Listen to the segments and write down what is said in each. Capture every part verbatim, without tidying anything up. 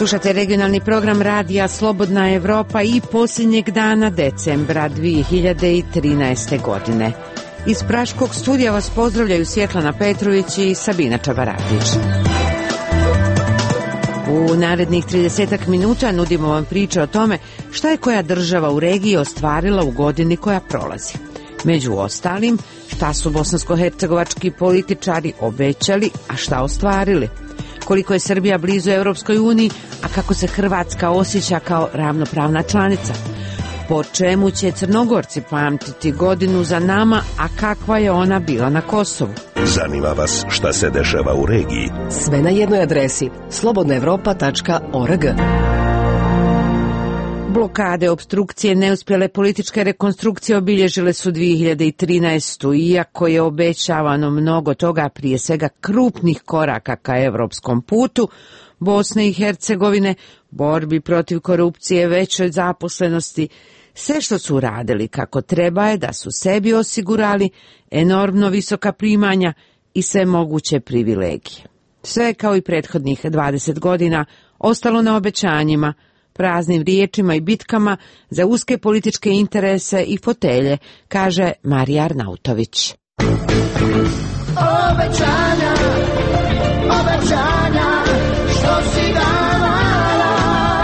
Slušate regionalni program radija Slobodna Evropa i posljednjeg dana decembra dvije hiljade trinaeste. godine. Iz Praškog studija vas pozdravljaju Svjetlana Petrović i Sabina Čabaradić. U narednih tridesetak minuta nudimo vam priče o tome šta je koja država u regiji ostvarila u godini koja prolazi. Među ostalim, šta su bosansko-hercegovački političari obećali, a šta ostvarili. Koliko je Srbija blizu Europskoj uniji, a kako se Hrvatska osjeća kao ravnopravna članica. Po čemu će Crnogorci pamtiti godinu za nama, a kakva je ona bila na Kosovu. Zanima vas šta se dešava u regiji? Sve na jednoj adresi slobodna evropa tačka org. Blokade, opstrukcije, neuspjele političke rekonstrukcije obilježile su dvije hiljade trinaestu. Iako je obećavano mnogo toga, prije svega krupnih koraka ka evropskom putu Bosne i Hercegovine, borbi protiv korupcije, većoj zaposlenosti, sve što su uradili kako treba je da su sebi osigurali enormno visoka primanja i sve moguće privilegije. Sve kao i prethodnih dvadeset godina ostalo na obećanjima, praznim riječima i bitkama za uske političke interese i fotelje, kaže Marija Arnautović. Obećanja, obećanja, što si davala.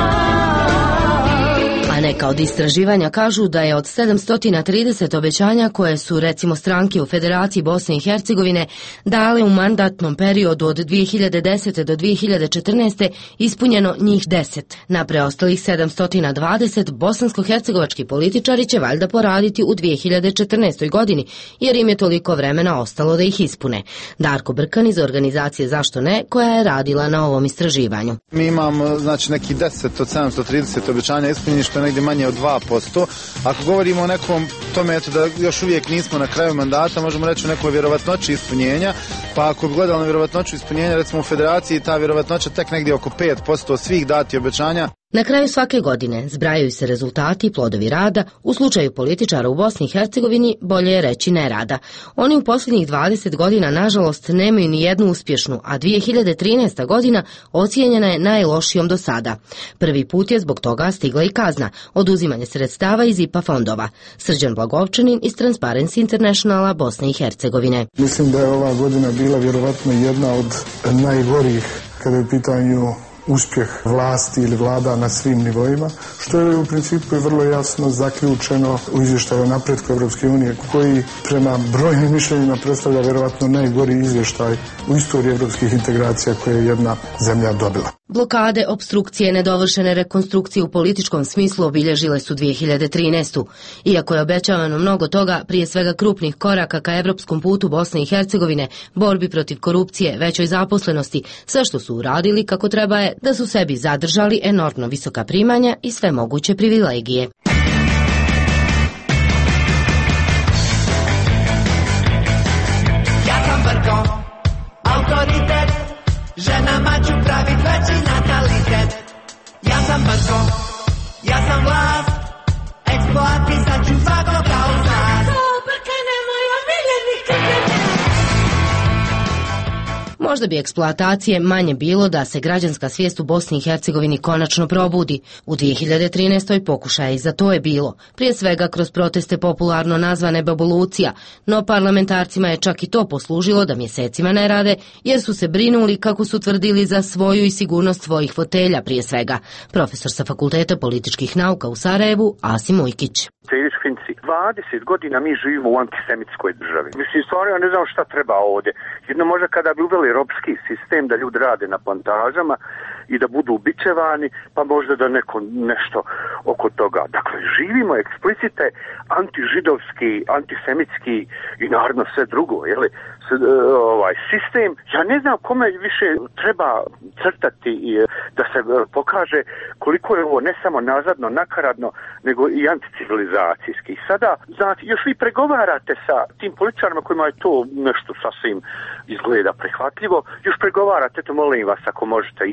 A neka od istraživanja kažu da je od sedamsto trideset obećanja koje su recimo stranke u Federaciji Bosne i Hercegovine dale u mandatnom periodu od dvije hiljade desete. do dvije hiljade četrnaeste. ispunjeno njih deset. Na preostalih sedamsto dvadeset bosansko-hercegovački političari će valjda poraditi u dvije hiljade četrnaestoj. godini, jer im je toliko vremena ostalo da ih ispune. Darko Brkan iz organizacije Zašto ne, koja je radila na ovom istraživanju. Mi imamo znači neki deset od sedamsto trideset obećanja ispunjeni, što je negdje manje od dva posto. Ako govorimo o nekom tome eto, da još uvijek nismo na kraju mandata, možemo reći o nekoj vjerovatnoći ispunjenja, pa ako bi gledali na vjerovatnoću ispunjenja, recimo u Federaciji, ta vjerovatnoća tek negdje oko pet posto svih dati obećanja. Na kraju svake godine zbrajaju se rezultati i plodovi rada. U slučaju političara u Bosni i Hercegovini bolje je reći nerada. Oni u posljednjih dvadeset godina nažalost nemaju ni jednu uspješnu, a dvije hiljade trinaesta. godina ocijenjena je najlošijom do sada. Prvi put je zbog toga stigla i kazna, oduzimanje sredstava iz I P A fondova. Srđan Blagovčanin iz Transparency Internationala Bosne i Hercegovine. Mislim da je ova godina bila vjerovatno jedna od najgorih kada je u pitanju uspjeh vlasti ili vlada na svim nivoima, što je u principu je vrlo jasno zaključeno u izvještaju o napretku Evropske unije, koji prema brojnim mišljenjima predstavlja vjerovatno najgori izvještaj u istoriji evropskih integracija koje je jedna zemlja dobila. Blokade, opstrukcije, nedovršene rekonstrukcije u političkom smislu obilježile su dvije hiljade trinaestu. Iako je obećavano mnogo toga, prije svega krupnih koraka ka evropskom putu Bosne i Hercegovine, borbi protiv korupcije, većoj zaposlenosti, sve što su uradili kako treba je da su sebi zadržali enormno visoka primanja i sve moguće privilegije. Ja sam Brko, autoritet, ženama ću pravit veći natalitet. Ja sam Brko, ja sam vlast, eksploatisat ću svakog kao zlas. O, Brkane, moj omiljeni krkane. Možda bi eksploatacije manje bilo da se građanska svijest u Bosni i Hercegovini konačno probudi. U dvije hiljade trinaestoj. pokušaja i za to je bilo, prije svega kroz proteste popularno nazvane Babolucija, no parlamentarcima je čak i to poslužilo da mjesecima ne rade, jer su se brinuli, kako su tvrdili, za svoju i sigurnost svojih fotelja prije svega. Profesor sa Fakulteta političkih nauka u Sarajevu, Asim Ujkić. dvadeset godina mi živimo u antisemitskoj državi. Mislim, stvarno ja ne znam šta treba ovdje. Jedno možda kada bi uveli ropski sistem da ljudi rade na plantažama i da budu ubičevani, pa možda da neko nešto oko toga. Dakle, živimo eksplicite antižidovski, antisemitski i naravno sve drugo, jeli? Ovaj sistem, ja ne znam kome više treba crtati i da se pokaže koliko je ovo ne samo nazadno, nakaradno, nego i anticivilizacijski. Sada, znate, još vi pregovarate sa tim političarima kojima je to nešto sasvim izgleda prihvatljivo, još pregovarate, to molim vas ako možete i kako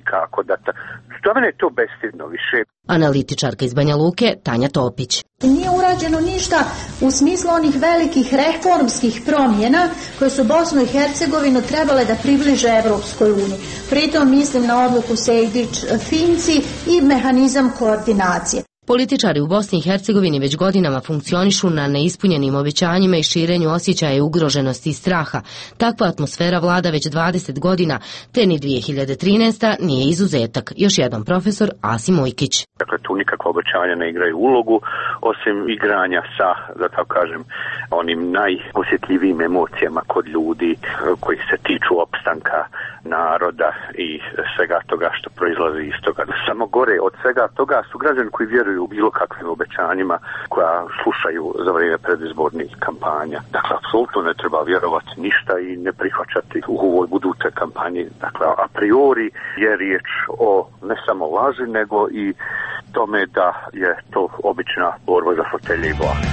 napadata. Za mene je to bestidno više. Analitičarka iz Banja Luke, Tanja Topić. Nije urađeno ništa u smislu onih velikih reformskih promjena koje su Bosnu i Hercegovinu trebale da približe Evropskoj uniji. Pritom mislim na odluku Sejdić-Finci i mehanizam koordinacije. Političari u Bosni i Hercegovini već godinama funkcionišu na neispunjenim obećanjima i širenju osjećaja ugroženosti i straha. Takva atmosfera vlada već dvadeset godina, te ni dvije hiljade trinaesta nije izuzetak. Još jedan profesor, Asim Ujkić. Dakle, tu nikakva obećanja ne igraju ulogu, osim igranja sa, da tako kažem, onim najosjetljivijim emocijama kod ljudi koji se tiču opstanka naroda i svega toga što proizlazi iz toga. Samo gore od svega toga su građani koji vjeruju u bilo kakvim obećanjima koja slušaju za vrijeme predizbornih kampanja. Dakle, apsolutno ne treba vjerovati ništa i ne prihvaćati u ovoj budućoj kampanji. Dakle, a priori je riječ o ne samo laži, nego i tome da je to obična borba za fotelje i vlast.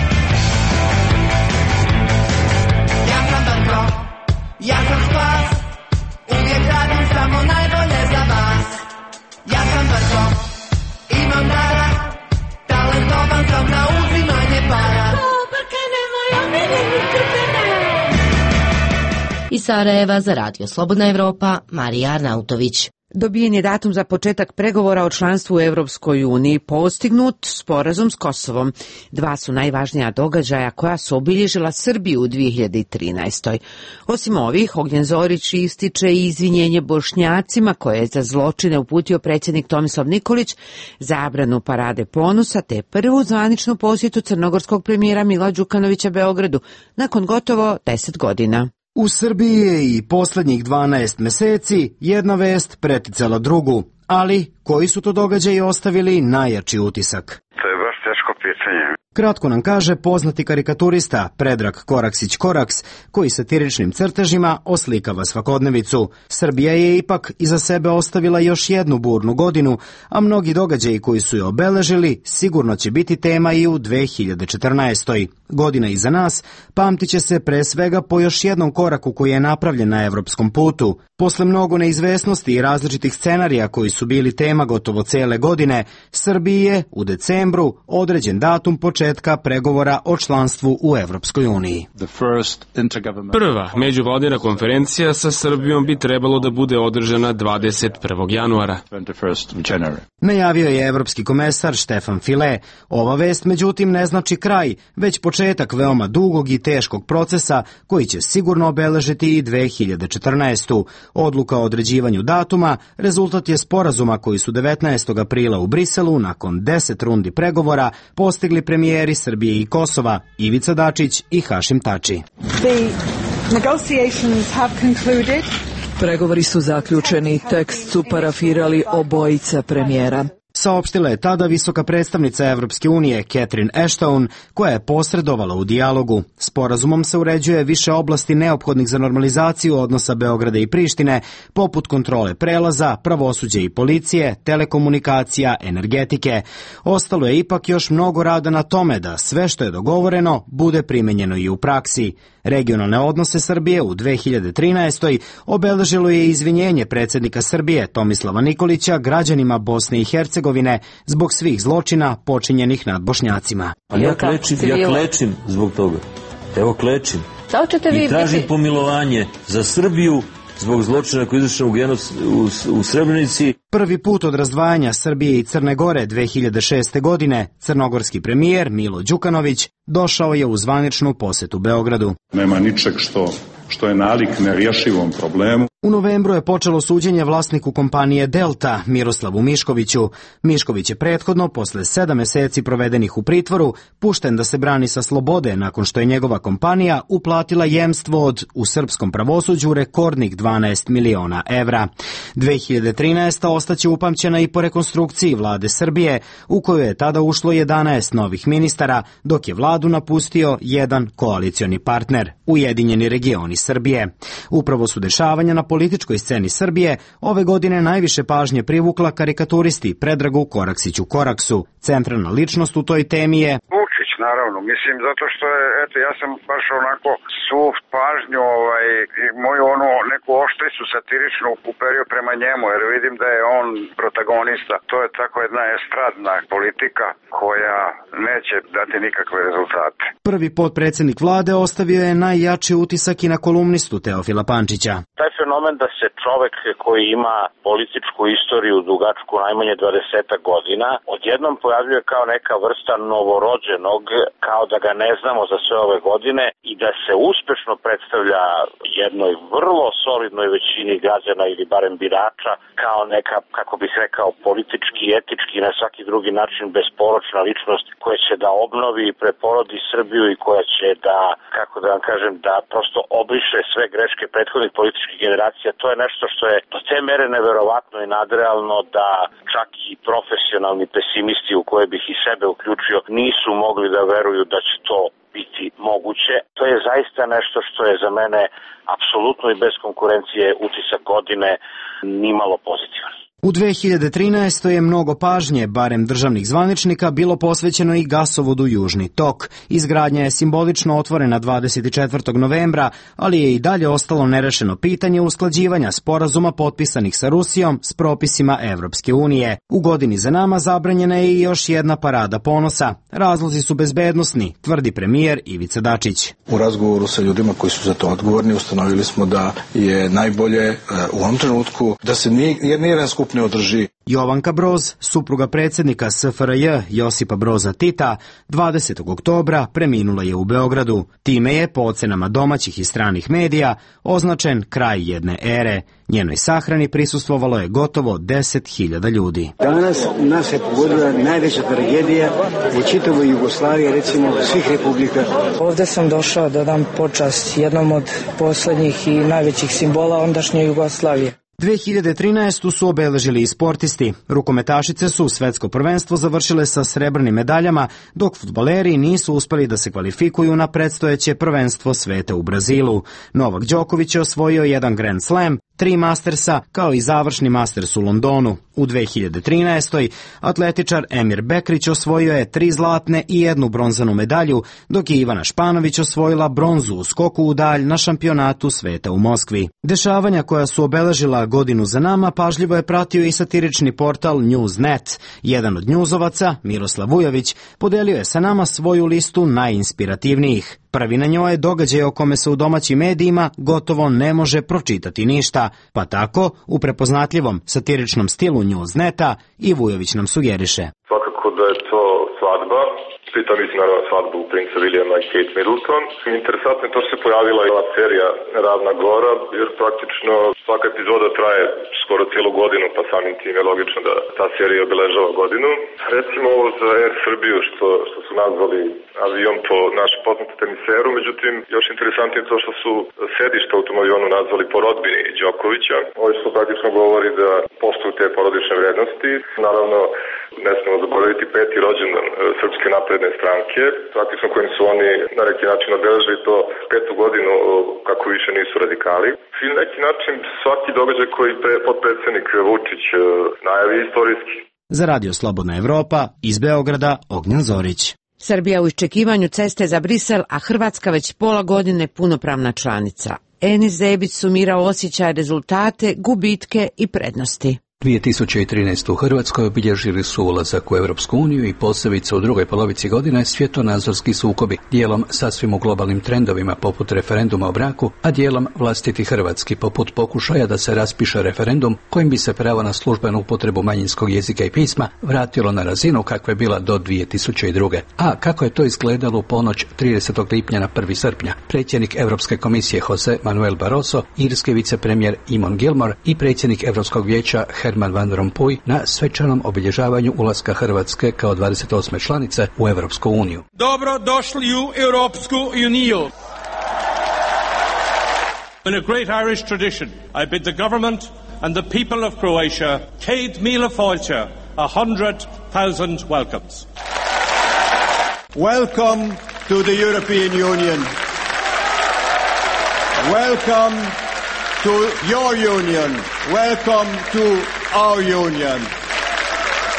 Ja sam Brko, ja sam spas, uvijek radim samo najbolje za vas. Ja sam Brko, imam dara, talentovan sam na uzimanje para. Iz Sarajeva za Radio Slobodna Evropa, Marija Arnautović. Dobijen je datum za početak pregovora o članstvu u Evropskoj uniji, postignut sporazum s Kosovom. Dva su najvažnija događaja koja su obilježila Srbiju u dvije hiljade trinaestoj. Osim ovih, Ognjen Zorić ističe i izvinjenje Bošnjacima koje je za zločine uputio predsjednik Tomislav Nikolić, zabranu parade ponosa te prvu zvaničnu posjetu crnogorskog premijera Mila Đukanovića Beogradu nakon gotovo deset godina. U Srbiji je i posljednjih dvanaest meseci jedna vest preticala drugu, ali koji su to događaji ostavili najjači utisak? To je baš teško pitanje. Kratko nam kaže poznati karikaturista Predrag Koraksić-Koraks, koji satiričnim crtežima oslikava svakodnevicu. Srbija je ipak iza sebe ostavila još jednu burnu godinu, a mnogi događaji koji su je obeležili sigurno će biti tema i u dve hiljade četrnaestoj. Godina iza nas pamtit će se pre svega po još jednom koraku koji je napravljen na evropskom putu. Posle mnogo neizvesnosti i različitih scenarija koji su bili tema gotovo cele godine, Srbiji je u decembru određen datum početka pregovora o članstvu u Evropskoj uniji. Prva međuvladina konferencija sa Srbijom bi trebalo da bude održana dvadeset prvog januara. Najavio je evropski komesar Štefan File. Ova vest međutim ne znači kraj, već početak veoma dugog i teškog procesa koji će sigurno obeležiti i dve hiljade četrnaestu. Odluka o određivanju datuma rezultat je sporazuma koji su devetnaestog aprila u Briselu nakon deset rundi pregovora postigli premijeri Srbije i Kosova Ivica Dačić i Hašim Tači. Pregovori su zaključeni, tekst su parafirali obojica premijera. Saopštila je tada visoka predstavnica Evropske unije Catherine Ashton, koja je posredovala u dijalogu. Sporazumom se uređuje više oblasti neophodnih za normalizaciju odnosa Beograda i Prištine, poput kontrole prelaza, pravosuđa i policije, telekomunikacija, energetike. Ostalo je ipak još mnogo rada na tome da sve što je dogovoreno bude primenjeno i u praksi. Regionalne odnose Srbije u dve hiljade trinaestoj obeležilo je izvinjenje predsjednika Srbije Tomislava Nikolića građanima Bosne i Hercegovine zbog svih zločina počinjenih nad Bošnjacima. A ja klečim, ja klečim zbog toga. Evo klečim. I tražim pomilovanje za Srbiju zbog zločina koji je izvršen u, u, u Srebrenici. Prvi put od razdvajanja Srbije i Crne Gore dve hiljade šeste. godine crnogorski premijer Milo Đukanović došao je u zvaničnu posjetu Beogradu. Nema ničeg što, što je nalik nerješivom problemu. U novembru je počelo suđenje vlasniku kompanije Delta, Miroslavu Miškoviću. Mišković je prethodno, posle sedam meseci provedenih u pritvoru, pušten da se brani sa slobode nakon što je njegova kompanija uplatila jemstvo od, u srpskom pravosuđu, rekordnih dvanaest miliona evra. dve hiljade trinaeste. ostaće upamćena i po rekonstrukciji vlade Srbije, u koju je tada ušlo jedanaest novih ministara, dok je vladu napustio jedan koalicioni partner, Ujedinjeni regioni Srbije. Upravo su dešavanja na političkoj sceni Srbije ove godine najviše pažnje privukla karikaturisti Predragu Koraksiću Koraksu. Centralna ličnost u toj temi je Vučić, naravno. Mislim, zato što je, eto, ja sam baš onako svu pažnju, ovaj, i moju onu neku oštricu satiričnu uperio prema njemu, jer vidim da je on protagonista. To je tako jedna estradna politika koja neće dati nikakve rezultate. Prvi potpredsjednik vlade ostavio je najjači utisak i na kolumnistu Teofila Pančića. Taj fenomen da se čovek koji ima političku istoriju dugačku najmanje dvadeset godina odjednom pojavljuje kao neka vrsta novorođenog, kao da ga ne znamo za sve ove godine i da se uspešno predstavlja jednoj vrlo solidnoj većini građana ili barem birača kao neka, kako bih rekao, politički, etički i na svaki drugi način besporočna ličnost koja će da obnovi i preporodi Srbiju i koja će da, kako da vam kažem, da prosto obriše sve greške prethodnih političkih generacija. To je nešto što je do te mere neverovatno i nadrealno da čak i profesionalni pesimisti, u koje bih i sebe uključio, nisu mogli da veruju da će to biti moguće. To je zaista nešto što je za mene apsolutno i bez konkurencije utisak godine nimalo pozitivan. U dve hiljade trinaestoj je mnogo pažnje, barem državnih zvaničnika, bilo posvećeno i gasovodu Južni tok. Izgradnja je simbolično otvorena dvadeset četvrtog novembra, ali je i dalje ostalo nerešeno pitanje usklađivanja sporazuma potpisanih sa Rusijom s propisima Evropske unije. U godini za nama zabranjena je i još jedna parada ponosa. Razlozi su bezbednosni, tvrdi premijer Ivica Dačić. U razgovoru sa ljudima koji su za to odgovorni ustanovili smo da je najbolje u ovom trenutku da se nijedan skup ne održi. Jovanka Broz, supruga predsjednika S F R J Josipa Broza Tita, dvadesetog oktobra preminula je u Beogradu. Time je, po ocenama domaćih i stranih medija, označen kraj jedne ere. Njenoj sahrani prisustvovalo je gotovo deset hiljada ljudi. Danas nas je pogodila najveća tragedija u čitavoj Jugoslaviji, recimo svih republika. Ovde sam došao da dam počast jednom od poslednjih i najvećih simbola ondašnje Jugoslavije. dve hiljade trinaestu su obeležili i sportisti. Rukometašice su svetsko prvenstvo završile sa srebrnim medaljama, dok fudbaleri nisu uspeli da se kvalifikuju na predstojeće prvenstvo sveta u Brazilu. Novak Đoković je osvojio jedan Grand Slam, tri Mastersa, kao i završni Masters u Londonu. U dve hiljade trinaestoj atletičar Emir Bekrić osvojio je tri zlatne i jednu bronzanu medalju, dok je Ivana Španović osvojila bronzu u skoku u dalj na šampionatu sveta u Moskvi. Dešavanja koja su obeležila godinu za nama pažljivo je pratio i satirični portal News dot net. Jedan od njuzovaca, Miroslav Vujović, podelio je sa nama svoju listu najinspirativnijih. Prvi na njoj je događaj o kome se u domaćim medijima gotovo ne može pročitati ništa, pa tako, u prepoznatljivom satiričnom stilu News dot neta, i Vujović nam sugeriše. Svakako da je to svadba. Pritom mislim naravno svadbu princa Williama i Kate Middleton. Interesantno je to što se pojavila i ova serija Ravna Gora, jer praktično svaka epizoda traje skoro cijelu godinu, pa samim tim je logično da ta serija obeležava godinu. Recimo ovo za Air Srbiju što, što su nazvali avion po našem poznatom teniseru, međutim još interesantnije je to što su sedište u tom avionu nazvali po rodbini Đokovića. Ovo što praktično govori da postoju te porodične vrednosti. Naravno, ne smemo zaboraviti peti rođendan Srpske napredne stranke, praktično kojim su oni na neki način obeležili to petu godinu kako više nisu radikali. I na neki način svaki događaj koji pre, potpredsjednik Vučić najavi istorijski. Za Radio Slobodna Evropa, iz Beograda, Ognjan Zorić. Srbija u iščekivanju ceste za Brisel, a Hrvatska već pola godine punopravna članica. Enis Zebić sumirao osjećaje, rezultate, gubitke i prednosti. dvije tisuće trinaeste. u Hrvatskoj obilježili su ulazak u Europsku uniju i posebice u drugoj polovici godine svjetonazorski sukobi, dijelom sasvim u globalnim trendovima poput referenduma o braku, a dijelom vlastiti hrvatski poput pokušaja da se raspiše referendum kojim bi se pravo na službenu upotrebu manjinskog jezika i pisma vratilo na razinu kakva je bila do dvije tisuće druge. A kako je to izgledalo u ponoć tridesetog lipnja na prvog srpnja? Predsjednik Europske komisije Jose Manuel Barroso, irski vicepremijer Eamon Gilmore i predsjednik Europskog vijeća Herman Van Rompuy na svečanom obilježavanju ulaska Hrvatske kao dvadeset osme članice u Evropsku uniju. Dobro došli u Europsku uniju. In a great Irish tradition, I bid the government and the people of Croatia Céad Míle Fáilte, a hundred thousand welcomes. Welcome to the European Union. Welcome to your union. Welcome to our union.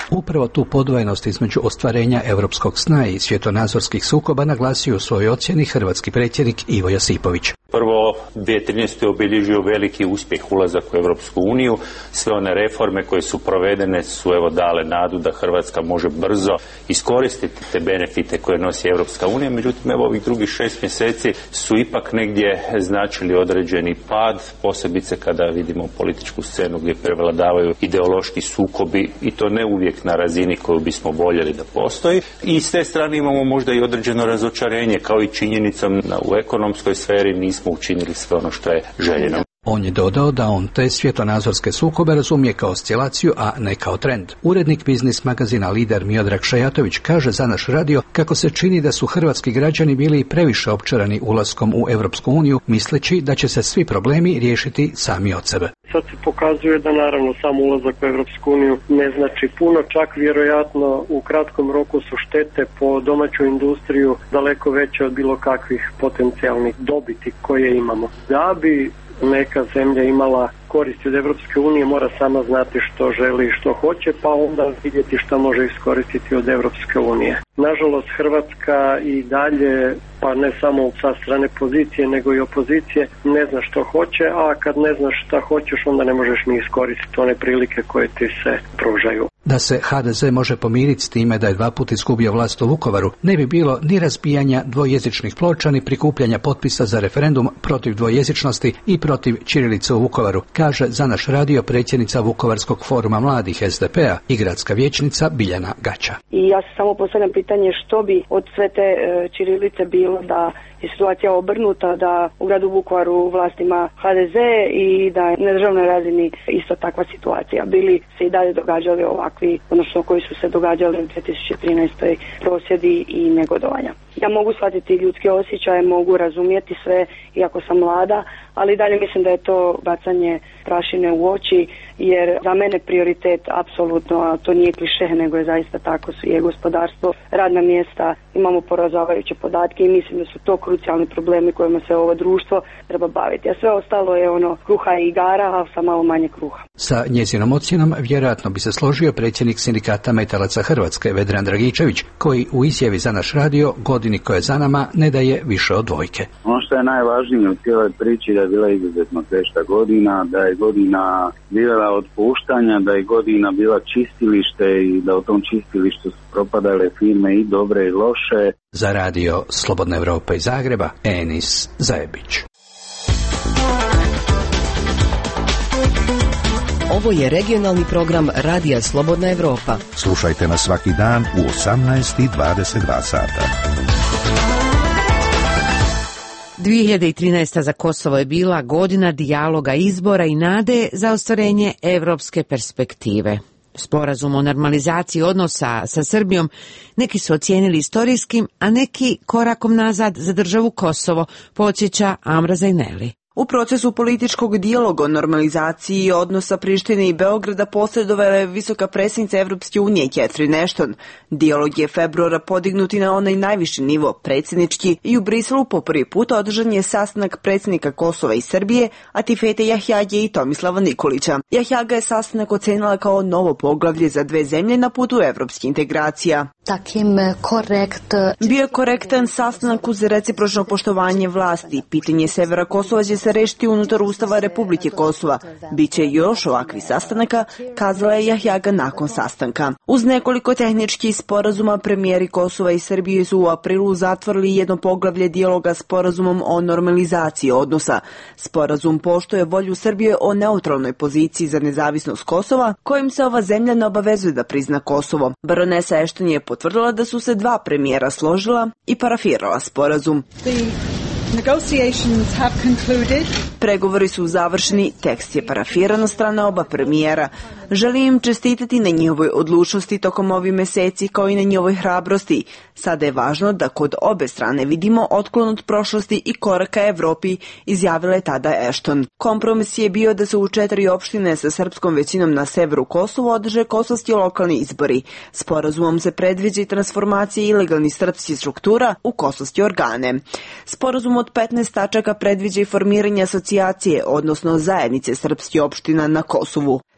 Upravo tu podvojenost između ostvarenja europskog sna i svjetonazorskih sukoba naglasio u svojoj ocjeni hrvatski predsjednik Ivo Josipović. Prvo, dvije tisuće trinaeste. je obilježio veliki uspjeh ulazak u Europsku uniju. Sve one reforme koje su provedene su evo dale nadu da Hrvatska može brzo iskoristiti te benefite koje nosi Europska unija. Međutim, evo ovih drugih šest mjeseci su ipak negdje značili određeni pad, posebice kada vidimo političku scenu gdje prevladavaju ideološki sukobi i to ne uvijek na razini koju bismo voljeli da postoji. I s te strane imamo možda i određeno razočarenje, kao i činjenicom da u ekonomskoj sferi nismo učinili sve ono što je željeno. On je dodao da on te svjetonazorske sukobe razumije kao oscilaciju, a ne kao trend. Urednik biznis magazina Lider Miodrag Šajatović kaže za naš radio kako se čini da su hrvatski građani bili previše opčarani ulaskom u Europsku uniju, misleći da će se svi problemi riješiti sami od sebe. Sad se pokazuje da naravno sam ulazak u Europsku uniju ne znači puno, čak vjerojatno u kratkom roku su štete po domaću industriju daleko veće od bilo kakvih potencijalnih dobiti koje imamo. Da bi neka zemlja imala koristi od Europske unije, mora sama znati što želi i što hoće, pa onda vidjeti što može iskoristiti od Europske unije. Nažalost, Hrvatska i dalje, pa ne samo sa strane pozicije, nego i opozicije, ne zna što hoće, a kad ne znaš šta hoćeš, onda ne možeš ni iskoristiti one prilike koje ti se pružaju. Da se ha de ze može pomiriti s time da je dva put izgubio vlast u Vukovaru, ne bi bilo ni razbijanja dvojezičnih ploča, ni prikupljanja potpisa za referendum protiv dvojezičnosti i protiv ćirilice u Vukovaru, kaže za naš radio predsjednica Vukovarskog foruma mladih es de pe a i gradska vijećnica Biljana Gača. I ja se samo postavljam pitanje što bi od sve te e, ćirilice bilo da je situacija obrnuta, da u gradu Vukovaru vlast ima ha de ze i da je na državnoj razini isto takva situacija. Bili se i dalje događali ovakvi, odnosno koji su se događali u dvije tisuće trinaestoj. prosvjedi i negodovanja. Ja mogu shvatiti ljudske osjećaje, mogu razumjeti sve, iako sam mlada, ali dalje mislim da je to bacanje prašine u oči, jer za mene prioritet apsolutno, a to nije kliše, nego je zaista tako, je gospodarstvo, radna mjesta, imamo poražavajuće podatke i mislim da su to krucijalni problemi kojima se ovo društvo treba baviti. A sve ostalo je ono kruha i igara, a sa malo manje kruha. Sa njezinom ocjenom vjerojatno bi se složio predsjednik sindikata metalaca Hrvatske Vedran Dragičević, koji u izjavi za naš radio godini koja je za nama ne daje više od dvojke. Ono što je najvažnije u cijeloj priči da je bila izuzetno teška godina, da je godina bila otpuštanja, da je godina bila čistilište i da u tom čistilištu su propadale firme i dobre i loše. Za radio Slobodna Evropa iz Zagreba, Enis Zajebić. Ovo je regionalni program Radija Slobodna Evropa. Slušajte nas svaki dan u osamnaest i dvadeset dva sata. dvije hiljade trinaesta. za Kosovo je bila godina dijaloga, izbora i nade za ostvarenje evropske perspektive. Sporazum o normalizaciji odnosa sa Srbijom neki su ocijenili istorijskim, a neki korakom nazad za državu Kosovo, podsjeća Amra Zajneli. U procesu političkog dijaloga o normalizaciji odnosa Prištine i Beograda posredovala je visoka predsjednica Evropske unije Catherine Ashton. Dijalog je februara podignuti na onaj najviši nivo, predsjednički, i u Briselu po prvi put održan je sastanak predsjednika Kosova i Srbije, Atifete Jahjage i Tomislava Nikolića. Jahjaga je sastanak ocenila kao novo poglavlje za dve zemlje na putu evropskih integracija. Takim korekt... Bio je korektan sastanak uz recipročno poštovanje vlasti. Pitanje severa Kosova će se rešiti unutar Ustava Republike Kosova. Biće još ovakvih sastanaka, kazala je Jahjaga nakon sastanka. Uz nekoliko tehničkih sporazuma, premijeri Kosova i Srbije su u aprilu zatvorili jedno poglavlje dijaloga sporazumom o normalizaciji odnosa. Sporazum poštuje volju Srbije o neutralnoj poziciji za nezavisnost Kosova, kojim se ova zemlja ne obavezuje da prizna Kosovo. Baronesa Ashton je potvrdila da su se dva premijera složila i parafirala sporazum. Negotiations have concluded. Pregovori su završeni, tekst je parafiran od strane oba premijera. Želim im čestitati na njihovoj odlučnosti tokom ovih meseci kao i na njihovoj hrabrosti. Sada je važno da kod obe strane vidimo otklon od prošlosti i koraka Evropi, izjavila je tada Ashton. Kompromis je bio da se u četiri opštine sa srpskom većinom na severu Kosova održe kosovski lokalni izbori. Sporazumom se predviđa i transformacija ilegalnih srpskih struktura u kosovske organe. Sporazum od petnaest tačaka predviđa i formiranje asocijacije, odnosno zajednice srpskih opština na Kosovu.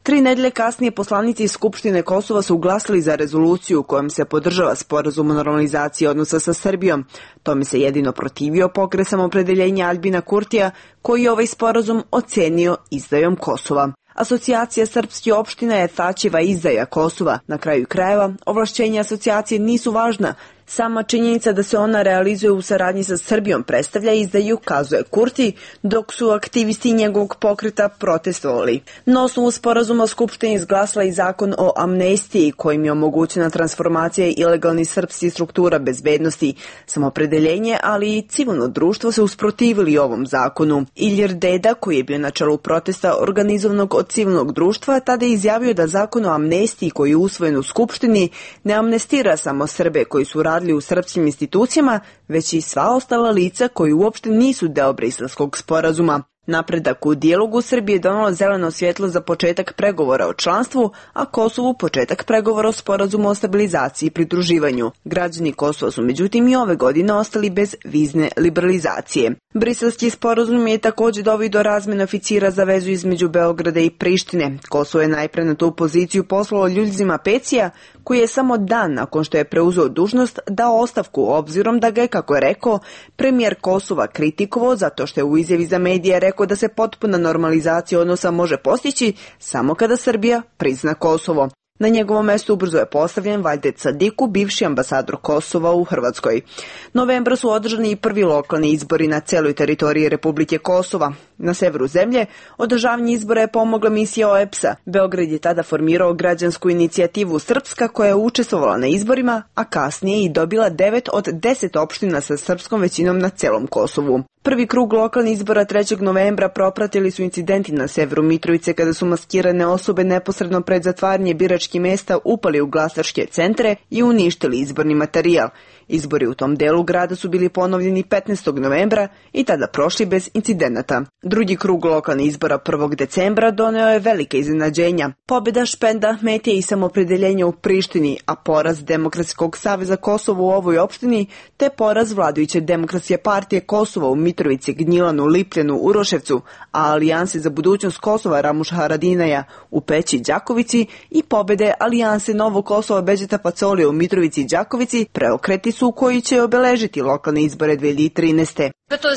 Tri nedelje kasnije poslanici iz Skupštine Kosova su glasali za rezoluciju kojom se podržava sporazum o normalizaciji odnosa sa Srbijom. Tome se jedino protivio pokret Samoopredeljenja Aljbina Kurtija, koji je ovaj sporazum ocenio izdajom Kosova. Asocijacija srpskih opština je Thaćeva izdaja Kosova. Na kraju krajeva, ovlašćenja asocijacije nisu važna. Sama činjenica da se ona realizuje u saradnji sa Srbijom predstavlja izdaju, kazuje Kurti, dok su aktivisti njegovog pokreta protestovali. Na osnovu sporazuma Skupština izglasala i zakon o amnestiji, kojim je omogućena transformacija ilegalnih srpskih struktura bezbednosti. Samoopredeljenje, ali i civilno društvo se usprotivili ovom zakonu. Ilir Deda, koji je bio na čelu protesta organizovanog od civilnog društva, tada je izjavio da zakon o amnestiji koji je usvojen u Skupštini ne amnestira samo Srbe koji su radili u srpskim institucijama, već i sva ostala lica koji uopšte nisu deo Briselskog sporazuma. Napredak u dijalogu Srbije je donalo zeleno svjetlo za početak pregovora o članstvu, a Kosovu početak pregovora o sporazumu o stabilizaciji i pridruživanju. Građani Kosova su međutim i ove godine ostali bez vizne liberalizacije. Briselski sporazum je također doveo do razmjene oficira za vezu između Beograda i Prištine. Kosovo je najpre na tu poziciju poslalo Ljuljzima Pecija, koji je samo dan nakon što je preuzeo dužnost dao ostavku, obzirom da ga je, kako je rekao, premijer Kosova kritikovao zato što je u izjavi za medije rekao da se potpuna normalizacija odnosa može postići samo kada Srbija prizna Kosovo. Na njegovom mestu ubrzo je postavljen Valdet Sadiku, bivši ambasador Kosova u Hrvatskoj. Novembra su održani i prvi lokalni izbori na celoj teritoriji Republike Kosova. Na severu zemlje održavanje izbora je pomogla misija O E P S-a. Beograd je tada formirao građansku inicijativu Srpska koja je učestvovala na izborima, a kasnije i dobila devet od deset opština sa srpskom većinom na celom Kosovu. Prvi krug lokalnih izbora trećeg novembra propratili su incidenti na severu Mitrovice kada su maskirane osobe neposredno pred zatvaranje biračkih mesta upali u glasačke centre i uništili izborni materijal. Izbori u tom delu grada su bili ponovljeni petnaestog novembra i tada prošli bez incidenata. Drugi krug lokalnih izbora prvog decembra doneo je velike iznenađenja. Pobjeda Špenda, Metije i Samoopredeljenja u Prištini, a poraz Demokratskog saveza Kosova u ovoj opštini, te poraz vladajuće Demokratske partije Kosova u Mitrovici, Gnjilanu, Lipljanu, Uroševcu, a Alijanse za budućnost Kosova Ramuš Haradinaja u Peći i Đakovici i pobjede Alijanse Novo Kosovo Beđeta Pacolija u Mitrovici i Đakovici preokreti su koji će obeležiti lokalne izbore dve hiljade trinaeste.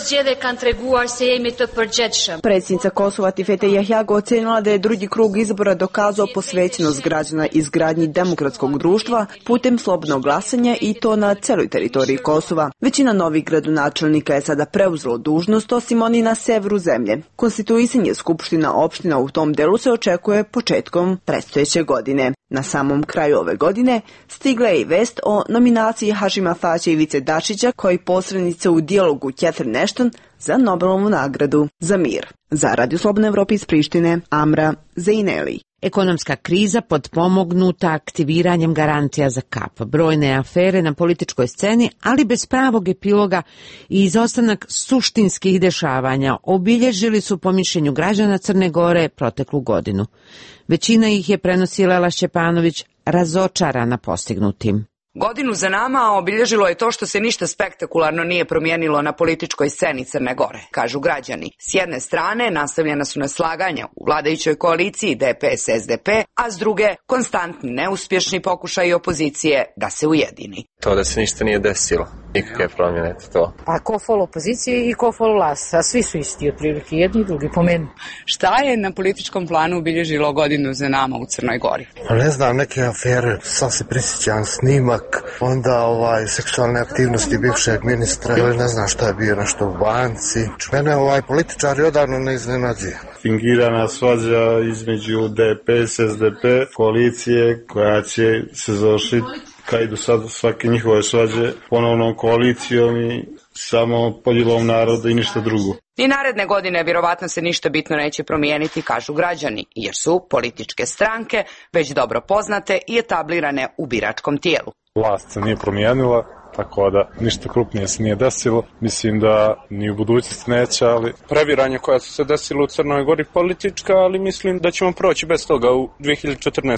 Predsjednica Kosova Tifete Jahjago ocenila da je drugi krug izbora dokazao posvećenost građana izgradnji demokratskog društva putem slobodnog glasanja i to na celoj teritoriji Kosova. Većina novih gradonačelnika je sada preuzelo dužnost osim oni na severu zemlje. Konstituisanje skupština opština u tom delu se očekuje početkom predstojeće godine. Na samom kraju ove godine stigla je i vest o nominaciji Hašima Thaća i Ivice Dačića koji posrednice u dijalogu Catherine Ashton za Nobelovu nagradu za mir. Za Radio Slobodna Evropa iz Prištine, Amra Zeineli. Ekonomska kriza potpomognuta aktiviranjem garantija za kap, brojne afere na političkoj sceni, ali bez pravog epiloga i izostanak suštinskih dešavanja obilježili su po mišljenju građana Crne Gore proteklu godinu. Većina ih je, prenosi Lela Šćepanović, razočarana postignutim. Godinu za nama obilježilo je to što se ništa spektakularno nije promijenilo na političkoj sceni Crne Gore, kažu građani. S jedne strane nastavljena su neslaganja u vladajućoj koaliciji D P S S D P, a s druge konstantni neuspješni pokušaji opozicije da se ujedini. To da se ništa nije desilo, nikakve promjene, to. A ko fol opozicije i ko fol vlast, a svi su isti otprilike, jedni i drugi po meni. Šta je na političkom planu obilježilo godinu za nama u Crnoj Gori? Ne znam, neke afere, sam se prisjećam, snimak, onda ovaj seksualne aktivnosti bivšeg ministra ili ne znam šta je bio nešto u banci. Mene ovaj političari odavno ne iznenađuje. Fingirana svađa između D P S S D P koalicije koja će se završiti kao i do sada svake njihove svađe ponovnom koalicijom i samo podjelom naroda i ništa drugo. I naredne godine vjerovatno se ništa bitno neće promijeniti, kažu građani, jer su političke stranke već dobro poznate i etablirane u biračkom tijelu. Vlast se nije promijenila, tako da ništa krupnije se nije desilo. Mislim da ni u budućnosti neće, ali... Previranja koja su se desila u Crnoj Gori politička, ali mislim da ćemo proći bez toga u dve hiljade četrnaestoj.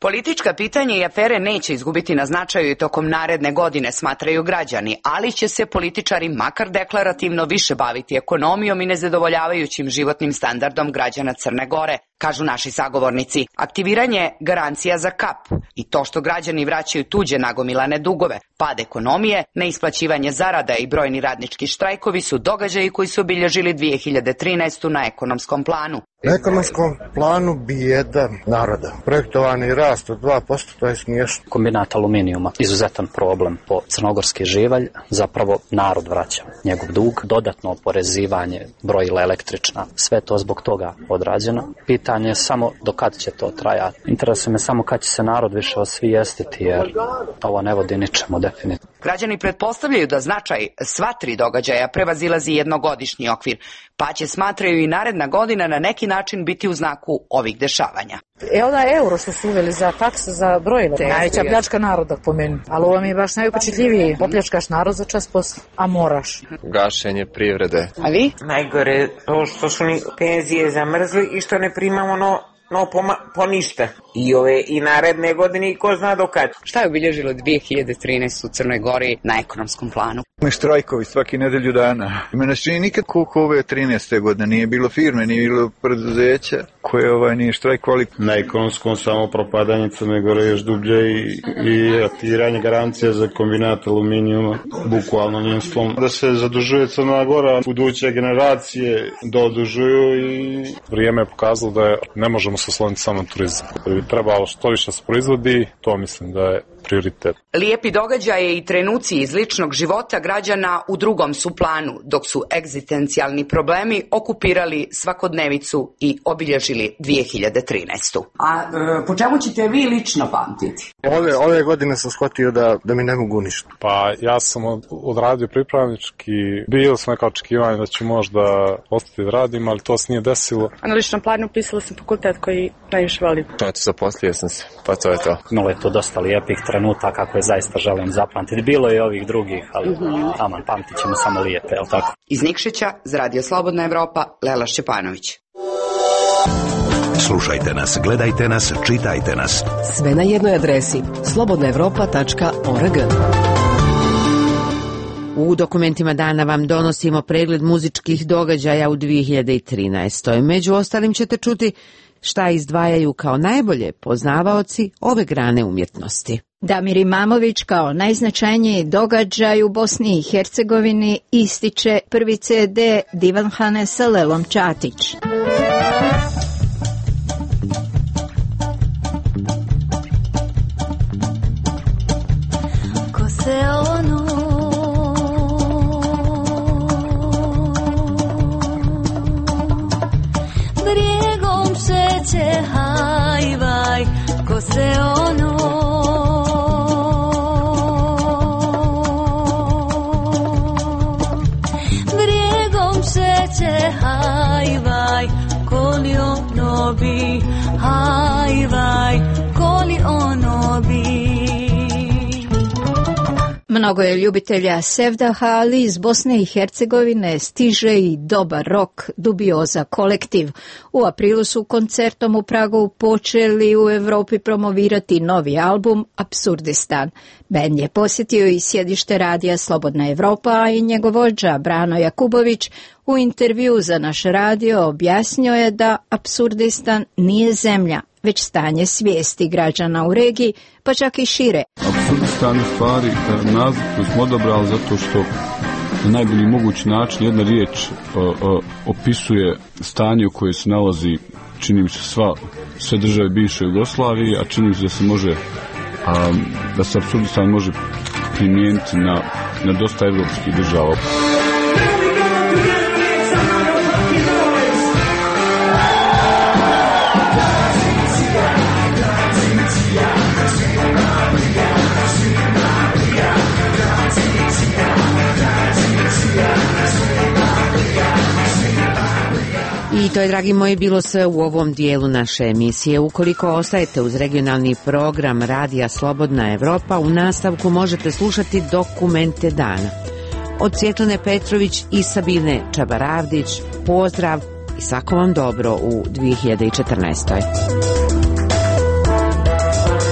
Politička pitanja i afere neće izgubiti na značaju i tokom naredne godine, smatraju građani, ali će se političari makar deklarativno više baviti ekonomijom i nezadovoljavajućim životnim standardom građana Crne Gore, kažu naši sagovornici. Aktiviranje garancija za kap i to što građani vraćaju tuđe nagomilane dugove, pad ekonomije, neisplaćivanje zarada i brojni radnički štrajkovi su događaji koji su obilježili dvije hiljade trinaestu. na ekonomskom planu. Na ekonomskom planu bijeda naroda. Projektovani rast od dva posto, to je smiješno. Kombinat aluminijuma, izuzetan problem po crnogorski živalj, zapravo narod vraća njegov dug, dodatno oporezivanje, brojila električna, sve to zbog toga odrađeno. Pitanje je samo do kad će to trajati. Interesuje me samo kad će se narod više osvijestiti, jer ovo ne vodi ničemu definitivno. Građani pretpostavljaju da značaj sva tri događaja prevazilazi jednogodišnji okvir, pa će, smatraju, i naredna godina na neki način biti u znaku ovih dešavanja. Evo da euro što su uveli za taksu za brojila. Najveća pljačka naroda po meni. Ali ovo mi je baš najupečetljiviji. Popljačkaš narod za čas posla, a moraš. Gašenje privrede. A vi? Najgore to što su ni penzije zamrzli i što ne primamo no, no po, po ništa. I ove i naredne godine i ko zna do kad. Šta je obilježilo dvije hiljade trinaestu. u Crnoj Gori na ekonomskom planu? Me štrajkovi svaki nedelju dana. Mene se nikad koliko ove trinaeste godine nije bilo firme, nije bilo preduzeća koje ovaj nije štrajkovali. Na ekonomskom samo propadanje Crne Gore još dublje i, i aktiviranje garancija za kombinat aluminijuma, bukvalno njenstvom. Da se zadužuje Crna Gora, buduće generacije dodužuju i vrijeme je pokazalo da je, ne možemo se osloniti samo na turizam. Da bi trebalo što više se proizvodi, to mislim da je prioritet. Lijepi događaje i trenuci iz ličnog života građana u drugom su planu, dok su egzistencijalni problemi okupirali svakodnevicu i obilježili dvije hiljade trinaestu. A e, po čemu ćete vi lično pamtiti? Ove, ove godine sam shvatio da, da mi ne mogu ništa. Pa ja sam od, odradio pripravnički, bilo sam neka očekivanja da ću možda ostati da radim, ali to se nije desilo. A na ličnom planu upisala sam fakultet koji najviše volim. Eto, zaposlio sam se, pa to je to. Imalo je to dosta lijepih trenutaka koje zaista želim zapamtiti. Bilo je i ovih drugih, ali mm-hmm. aman, pamtit ćemo samo lijepe, je li tako? Iz Nikšića, za Radio Slobodna Evropa, Lela Šćepanović. Slušajte nas, gledajte nas, čitajte nas. Sve na jednoj adresi slobodna evropa tačka org. U dokumentima dana vam donosimo pregled muzičkih događaja u dvije hiljade trinaestoj. Među ostalim ćete čuti šta izdvajaju kao najbolje poznavaoci ove grane umjetnosti. Damir Imamović kao najznačajniji događaj u Bosni i Hercegovini ističe prvi ce de Divanhane sa Lelom Čatić. Ko se ono brijegom šeće hajvaj, ko se ono brijegom šeće hajvaj, koli ono bi hajvaj, koli ono bi. Mnogo je ljubitelja sevdaha, ali iz Bosne i Hercegovine stiže i dobar rok, Dubioza kolektiv. U aprilu su koncertom u Pragu počeli u Evropi promovirati novi album Apsurdistan. Bend je posjetio i sjedište radija Slobodna Evropa, a i njegov vođa Brano Jakubović u intervju za naš radio objasnio je da Apsurdistan nije zemlja, već stanje svijesti građana u regiji, pa čak i šire. Apsurdistan je stvari naziv koji smo odabrali zato što na najbolji mogući način jedna riječ o, o, opisuje stanje u kojoj se nalazi, čini mi se, sva, sve države bivše Jugoslavije, a čini mi se da se može a, da se Apsurdistan može primijeniti na, na dosta evropskih država. I to je, dragi moji, bilo sve u ovom dijelu naše emisije. Ukoliko ostajete uz regionalni program Radija Slobodna Evropa, u nastavku možete slušati dokumente dana. Od Svjetlane Petrović i Sabine Čabaravdić, pozdrav i svako vam dobro u dvije hiljade četrnaestoj.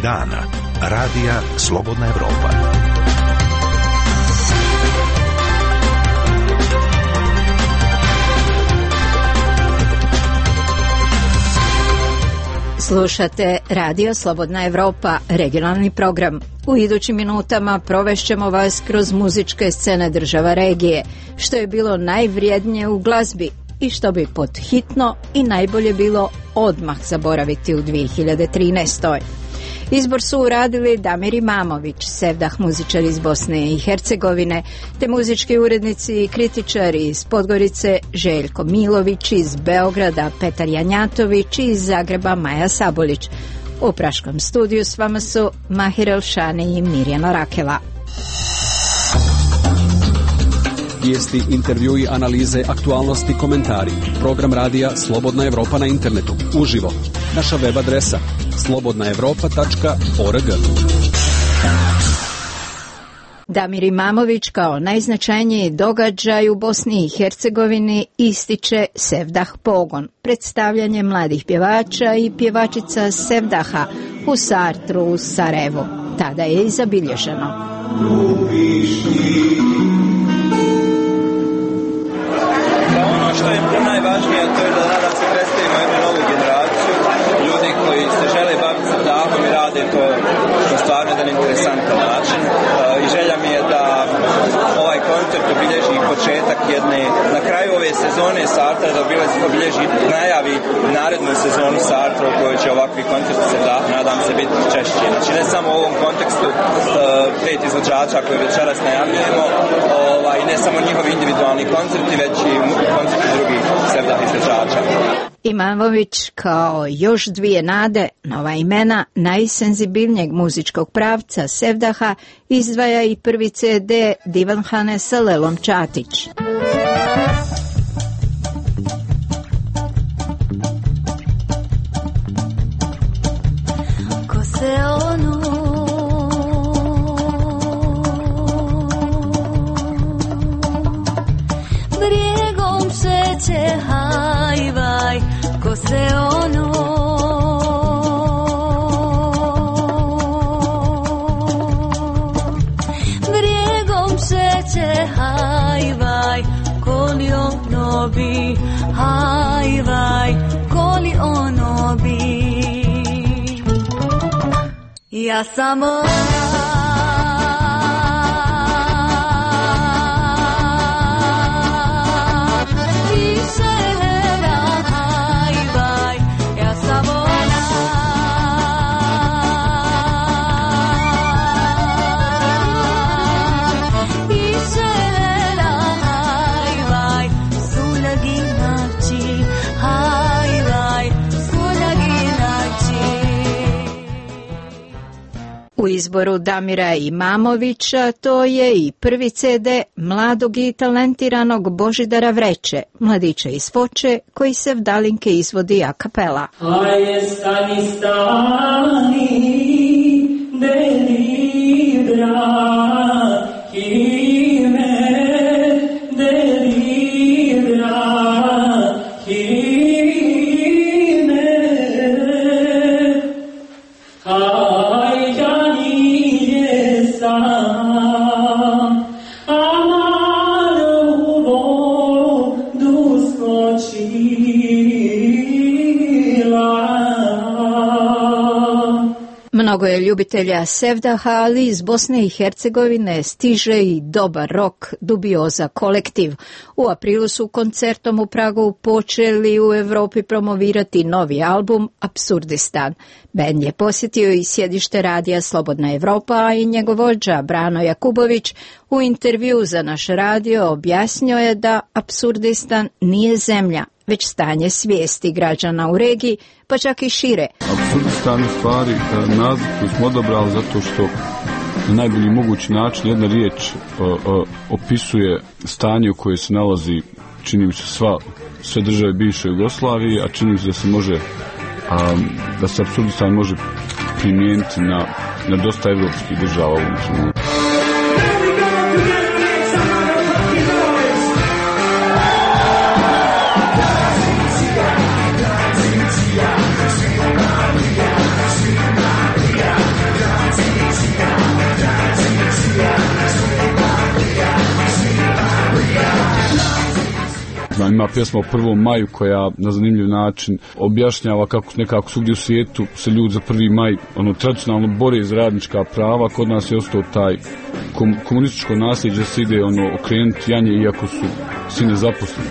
dana. Radija Slobodna Evropa. Slušate Radio Slobodna Evropa, regionalni program. U idućim minutama provešćemo vas kroz muzičke scene država regije, što je bilo najvrijednije u glazbi i što bi pod hitno i najbolje bilo odmah zaboraviti u dvije hiljade trinaestoj. Izbor su uradili Damir Imamović, Sevdah muzičar iz Bosne i Hercegovine, te muzički urednici i kritičari iz Podgorice Željko Milović, iz Beograda Petar Janjatović i iz Zagreba Maja Sabolić. U praškom studiju s vama su Mahir Elšani i Mirjana Rakela. Vijesti, intervjui, analize, aktualnosti, komentari. Program radija Slobodna Evropa na internetu. Uživo. Naša web adresa slobodna evropa tačka org. Damir Imamović kao najznačajniji događaj u Bosni i Hercegovini ističe Sevdah pogon, predstavljanje mladih pjevača i pjevačica Sevdaha u Sartru u Sarajevu. Tada je i zabilježeno. Ono što je najvažnije, to je da nadam se predstavimo jednu novu generaciju ljudi koji se žele baviti Sevdahom i rade to na stvarno jedan interesantan način. I želja mi je da ovaj koncert obilježi početak jedne, na kraju ove sezone Sartra, da obilježi najavi narednu sezonu Sartra u kojoj će ovakvi koncerti Sevdah, nadam se, biti češće. Znači ne samo u ovom kontekstu pet izvođača koje večeras najavljujemo, i ne samo njihovi individualni koncerti, već i koncerti drugih Sevdah izvođača. Imamović kao još dvije nade, nova imena najsenzibilnijeg muzičkog pravca Sevdaha, izdvaja i prvi ce de Divanhane sa Lelom Čatić. Ko se ono brijegom šeće hajvaj, ko se ono brijegom šeće hajvaj, koli ono bi hajvaj, koli ono bi. Ja sam u izboru Damira Imamovića to je i prvi ce de mladog i talentiranog Božidara Vreće, mladića iz Foče, koji Sevdalinke izvodi a kapela. Ajde stani, stani, delibra, hime, delibra, hime, mnogo je ljubitelja Sevdaha, ali iz Bosne i Hercegovine stiže i dobar rok Dubioza kolektiv. U aprilu su koncertom u Pragu počeli u Evropi promovirati novi album Apsurdistan. Bend je posjetio i sjedište radija Slobodna Evropa, a i njegov vođa Brano Jakubović u intervju za naš radio objasnio je da Apsurdistan nije zemlja, već stanje svijesti građana u regiji, pa čak i šire. Apsurdistan u stvari naziv koji smo odabrali zato što na najbolji mogući način jedna riječ uh, uh, opisuje stanje u koje se nalazi, čini mi se, sva, sve države bivše Jugoslavije, a čini mi se da se može um, da se Apsurdistan može primijeniti na, na dosta evropskih država u ovom trenutku. ima pjesma o prvom maju koja na zanimljiv način objašnjava kako nekako svugdje u svijetu se ljudi za prvi maj ono, tradicionalno bore za radnička prava. Kod nas je ostao taj kom, komunističko nasljeđe da se ide ono, okrenuti janje iako su svi nezaposleni.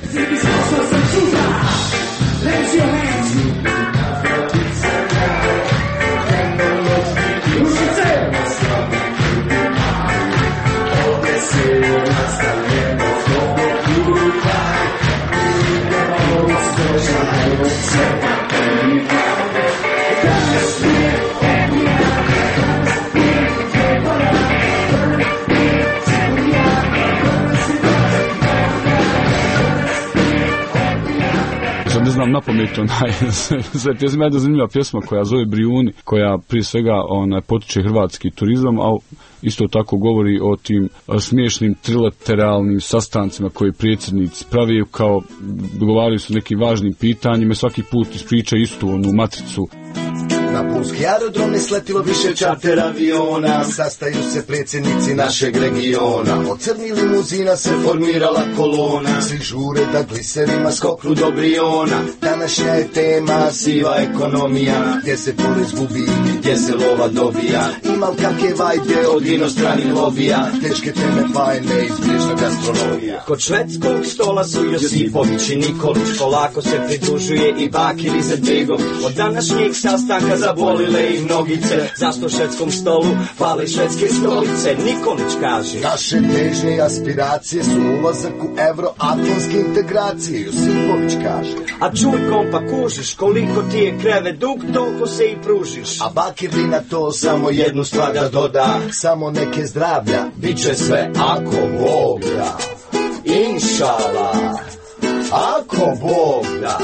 Ne znam napamet onaj sve pjesme, jedna zanimljiva pjesma koja zove Brijuni, koja prije svega onaj potiče hrvatski turizam, a isto tako govori o tim smiješnim trilateralnim sastancima koje predsjednici pravi kao dogovaraju se nekim važnim pitanjima i svaki put ispriča istu onu matricu. Na pulski aerodrom je sletilo više čarter aviona, sastaju se predsjednici našeg regiona. Od crnih limuzina se formirala kolona, svi žure da gliserima skoknu do Briona. Današnja je tema siva ekonomija, gdje se porez gubi, gdje se lova dobija. Imal kakve vajde od inostranih lobija, teške teme bajne izbližna gastronomija. Kod švedskog stola su Josipović i Nikolić, polako se pridružuje i Bakir Izetbegović. Od današnjeg sastanka zabolile i nogice, zašto švedskom stolu fale švedske stolice. Nikolić kaže: naše težnje i aspiracije su ulazak u euroatlantske integracije. Josipović kaže: a čuj kompa, kužiš, koliko ti je krevet dug, toliko se i pružiš. A Bakir bi na to samo jednu stvar da doda: samo neke zdravlja, bit će sve ako Bog da. Inšala, ako Bog da.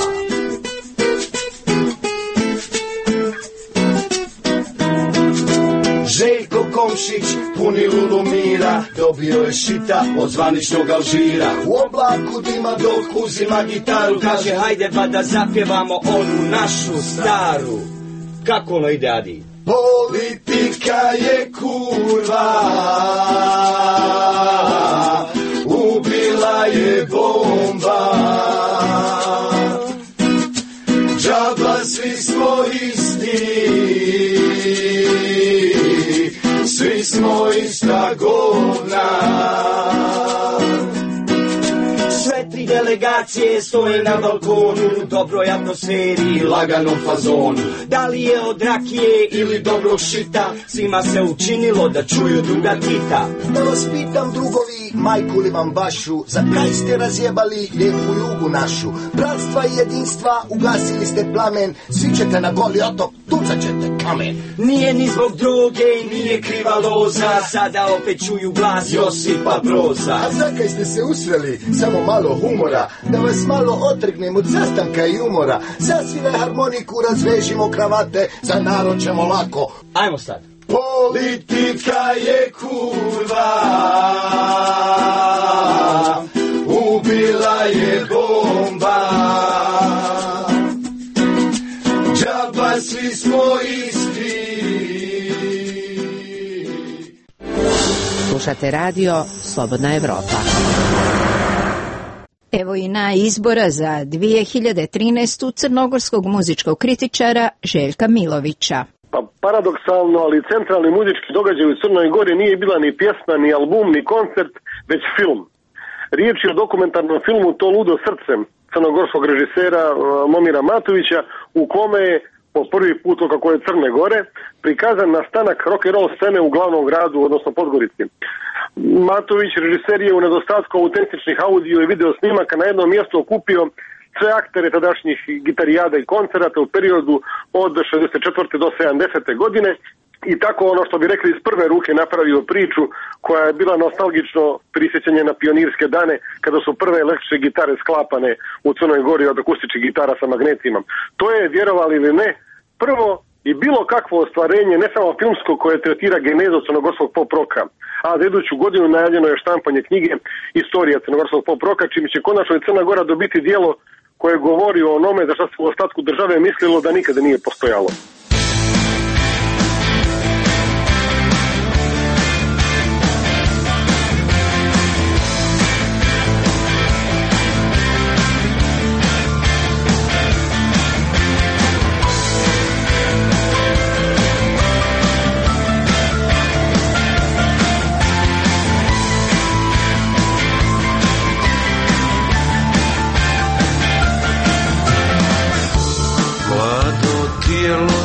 Željko Komšić, puni Lulumira, dobio je šita od zvaničnog Alžira. U oblaku dima dok uzima gitaru, kaže: hajde pa da zapjevamo onu našu staru. Kako ono ide, Adi? Politika je kurva, ubila je bomba, džaba svi smo isti, svi smo ista govna. Sve tri delegacije stoje na balkonu, dobroj atmosferi, laganom fazonu. Da li je od rakije ili dobrog šita, svima se učinilo da čuju druga Tita. Da vas pitam, drugovi, majku li vam bašu, za kaj ste razjebali lijepu jugu našu? Bratstva i jedinstva, ugasili ste plamen, svi ćete na goli otok, tucat ćete kamen. Nije ni zbog droge i nije kriva loza, sada opet čuju glas Josipa Broza. A zakaj ste se usreli, samo malo humora, da vas malo otrgnem od sastanka i umora. Zasvile harmoniku, razvežimo kravate, za narod ćemo lako. Ajmo sad. Politika je kurva, ubila je bomba, džaba svi smo isti. Slušate radio Slobodna Evropa. Evo i na izbora za dvije hiljade trinaestu crnogorskog muzičkog kritičara Željka Milovića. Pa paradoksalno, ali centralni muzički događaj u Crnoj Gori nije bila ni pjesma, ni album, ni koncert, već film. Riječ je o dokumentarnom filmu To ludo srce crnogorskog režisera Momira Matovića, u kome je po prvi put kako je Crne Gore prikazan nastanak rock and roll scene u glavnom gradu, odnosno Podgorici. Matović, režiser, je u nedostatku autentičnih audio i video snimaka na jednom mjestu okupio sve aktere tadašnjih gitarijada i koncerata u periodu od šezdeset četvrte do sedamdesete godine i tako, ono što bi rekli, iz prve ruke napravio priču koja je bila nostalgično prisjećanje na pionirske dane kada su prve električne gitare sklapane u Crnoj Gori od akustičnih gitara sa magnetima. To je, vjerovali ili ne, prvo i bilo kakvo ostvarenje, ne samo filmsko, koje tretira genezu crnogorskog pop roka. A za iduću godinu najavljeno je štampanje knjige Istorija crnogorskog pop roka, čim će konačno i Crna Gora dobiti dijelo koje govori o onome za što se u ostatku države mislilo da nikada nije postojalo.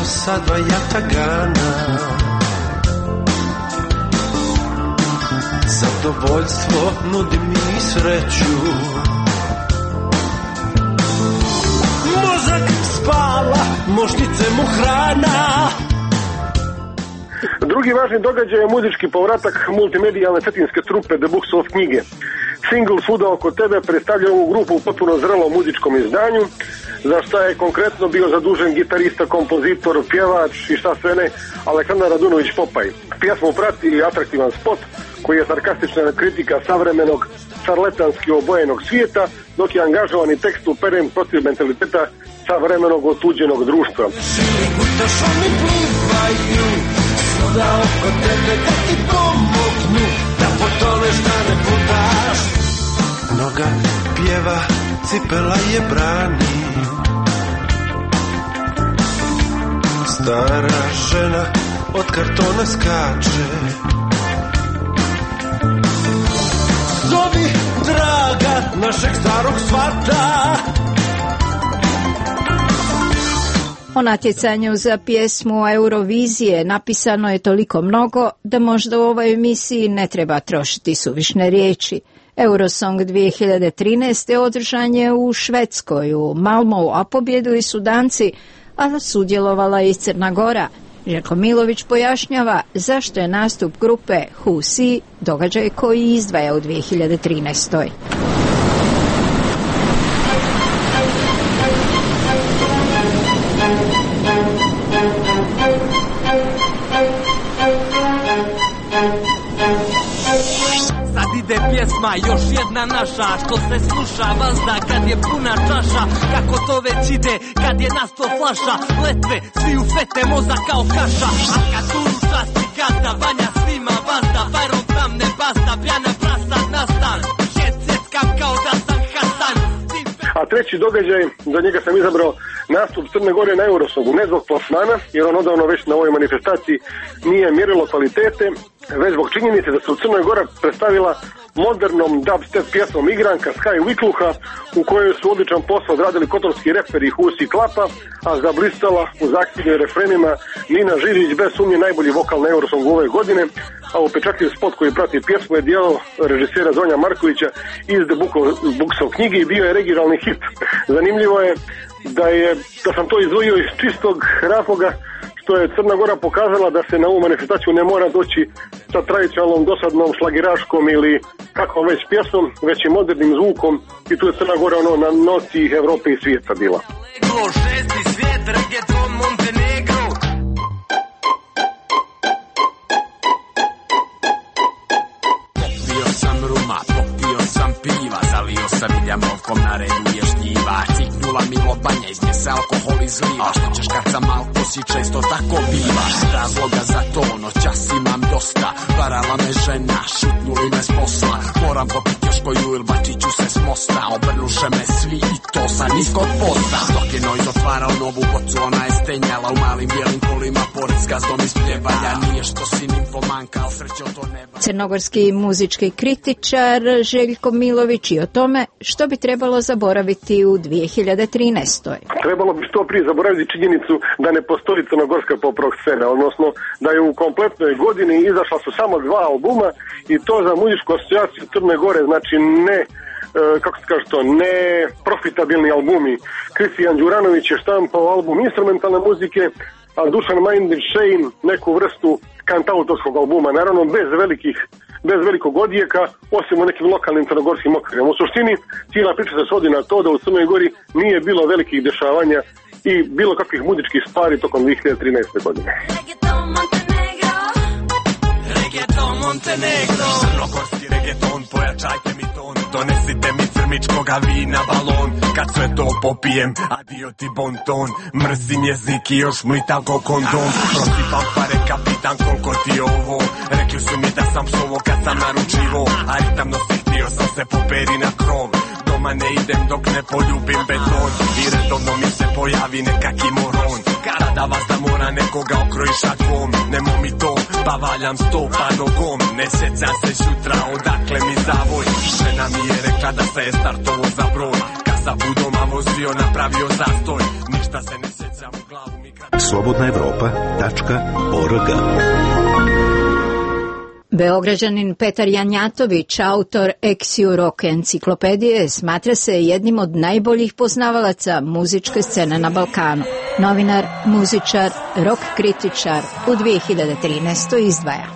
sa dva jatagana. Zadovoljstvo nudi mi sreću. Mozak spava, mošnice mu hrana. Drugi važni događaj je muzički povratak multimedijalne cetinske trupe The Books of knjige. Single Svuda oko tebe predstavlja ovu grupu u potpuno zrelom muzičkom izdanju, za šta je konkretno bio zadužen gitarista, kompozitor, pjevač i šta sve ne, Aleksandar Radunović Popaj. Pjesmu prati atraktivan spot koji je sarkastična kritika savremenog šarletanski obojenog svijeta, dok je angažovani tekst uperen protiv mentaliteta savremenog otuđenog društva. Svuda oko tebe da ti pomognu, da potoneš da ne putaš. Noga pjeva, cipela je brani. Stara žena od kartona skače. Zovi draga našeg starog svata. O natjecanju za pjesmu Eurovizije napisano je toliko mnogo da možda u ovoj emisiji ne treba trošiti suvišne riječi. Eurosong dvije hiljade trinaeste. održan je u Švedskoj, u Malmou, a pobjedili su Danci, a sudjelovala i Crna Gora. Željko Milović pojašnjava zašto je nastup grupe Who See događaj koji izdvaja u dvije hiljade trinaestoj. Sad ide pjesma, još jedna naša, što se sluša vazda kad je puna čaša. Kako to već ide, kad je nasto flaša, letve, svi u fete, moza kao kaša. A kad tu časti gazda, Vanja svima vazda, Bajron tam ne basta, pjana prasta nastan. Jet setkam kao da sam Hasan. A treći događaj, za njega sam izabrao nastup Crne Gore na Eurosongu, ne zbog plasmana, jer on odavno već na ovoj manifestaciji nije mjerilo kvalitete, već zbog činjenice da se u Crnoj Gora predstavila modernom dubstep pjesmom igranka Sky Wikluha, u kojoj su odličan posao odradili kotorski reperi Husi Klapa, a zablistala u zahtjevnim refrenima Nina Žirić, bez sumnje najbolji vokal na Eurosongu ove godine, a upečatljiv spot koji prati pjesmu je dijelo režisera Zonja Markovića iz The Books of knjige i bio je regionalni hit. Zanimljivo je da je da sam to izdvojio iz čistog razloga što je Crna Gora pokazala da se na ovu manifestaciju ne mora doći sa tradicionalnom dosadnom šlagiraškom ili kakvom već pjesmom, već i modernim zvukom, i tu je Crna Gora ono na noci Evrope i svijeta bila. Šesti svijet, reggaeton, Montenegro. Popio sam ruma, popio sam piva, zalio sam iljamovkom, na redu je šljiva. Ciknula mi lobanja, iz nje se alkohol izliva. Što ćeš kad sam alko si često tako biva. Razloga za to, noćas imam dosta. Varala me žena, šutnuli me s posla. Moram popit još koju il bačiću se s mosta. Obrnuše me svi i to sa niskog posta. Dok je Noise otvarao novu bocu, ona je stenjala u malim bijelim kolima pored s gazdom iz pljevalja. Nije što si nimfomanka, al srećo to neba. Crnogorski muzički kritičar Željko Milović i o tome što bi trebalo zaboraviti u dvije hiljade trinaestoj. Trebalo bi što prije zaboraviti činjenicu da ne postoji crnogorska pop rock scena, odnosno da je u kompletnoj godini izašla su samo dva albuma i to za muzičku asocijaciju Crne Gore, znači ne, kako se kaže to, ne profitabilni albumi. Kristijan Đuranović je štampao album instrumentalne muzike, a Dušan Majndić Shane neku vrstu kantautorskog albuma, naravno bez velikih bez velikog odjeka, osim u nekim lokalnim crnogorskim okvirima. U suštini, cijela priča se svodi na to da u Crnoj Gori nije bilo velikih dešavanja i bilo kakvih muzičkih stvari tokom dvije hiljade trinaeste. godine. Reggaeton Montenegro, crnogorski reggaeton, pojačajte mi ton, donesite mi crmičkoga vina balon, kad sve to popijem, adio ti bonton, mrzim jezik i još mlitam ko kondom, prosipam pare kapitan koliko ti ovo, rekli su mi da sam psovo kad sam naručivo, a ritam nosi htio sam se poperi na krov, doma ne idem dok ne poljubim beton, i redovno mi se pojavi nekaki moron, kada vas da mora nekoga okroji šakom, nemo mi to, pa valjam sto pa nogom, ne sjećam se šutra odakle mi zavoj, žena mi je rekla da se je startovo za broj, kad sa budom, a vozio napravio zastoj. Ništa se ne sjećam u glavu mi kad... slobodna evropa tačka org. Beograđanin Petar Janjatović, autor Exiu Rock enciklopedije, smatra se jednim od najboljih poznavalaca muzičke scene na Balkanu. Novinar, muzičar, rock kritičar u dvije hiljade trinaestoj izdvaja.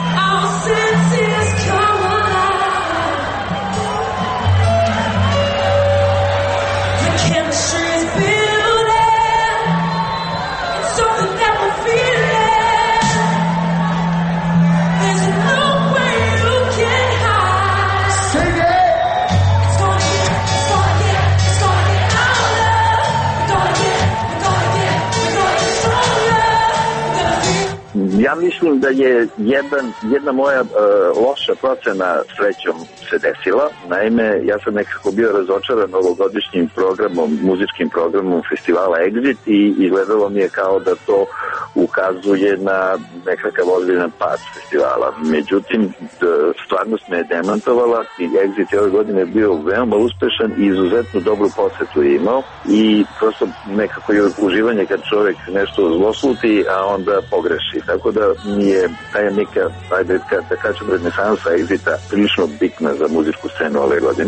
Ja mislim da je jedan, jedna moja e, loša procena srećom se desila. Naime, ja sam nekako bio razočaran ovogodišnjim programom, muzičkim programom festivala Exit i izgledalo mi je kao da to ukazuje na nekakav ozbiljan pad festivala. Međutim, stvarnost me je demantovala i Exit je ove godine bio veoma uspešan i izuzetno dobru posetu je imao i prosto nekako je uživanje kad čovjek nešto zlosluti, a onda pogreši. Tako da mi je taj neka, ajde, da kažem, renesansa Exita prilično bitna za muzičku scenu ove godine.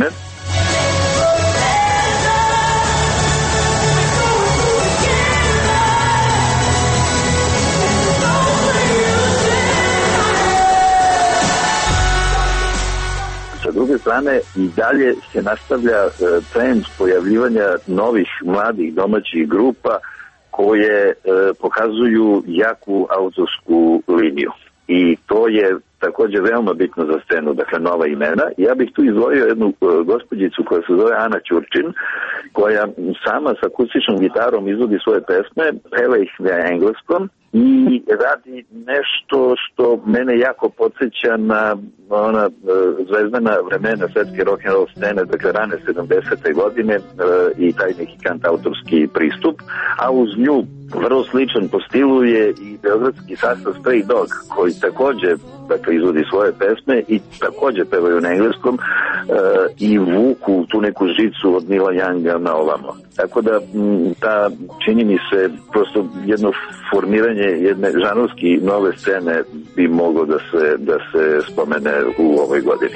Sa druge strane, i dalje se nastavlja trend pojavljivanja novih mladih domaćih grupa koje e, pokazuju jaku autorsku liniju. I to je također veoma bitno za scenu, dakle nova imena. Ja bih tu izdvojio jednu e, gospođicu koja se zove Ana Ćurčin, koja sama sa akustičnom gitarom izvodi svoje pesme, peva ih na engleskom i radi nešto što mene jako podsjeća na ona e, zvezdana vremena svetske rock'n'roll scene, dakle rane sedamdesete godine e, i taj neki kantautorski pristup, a uz nju vrlo sličan po stilu je i beogradski sastav Stray Dog, koji također dakle, izvodi svoje pesme i također pevaju na engleskom e, i vuku tu neku žicu od Nila Younga na ovamo. Tako da m, ta, čini mi se, prosto jedno formiranje jedne žanrovski nove scene bi moglo da se, da se spomene u ovoj godini.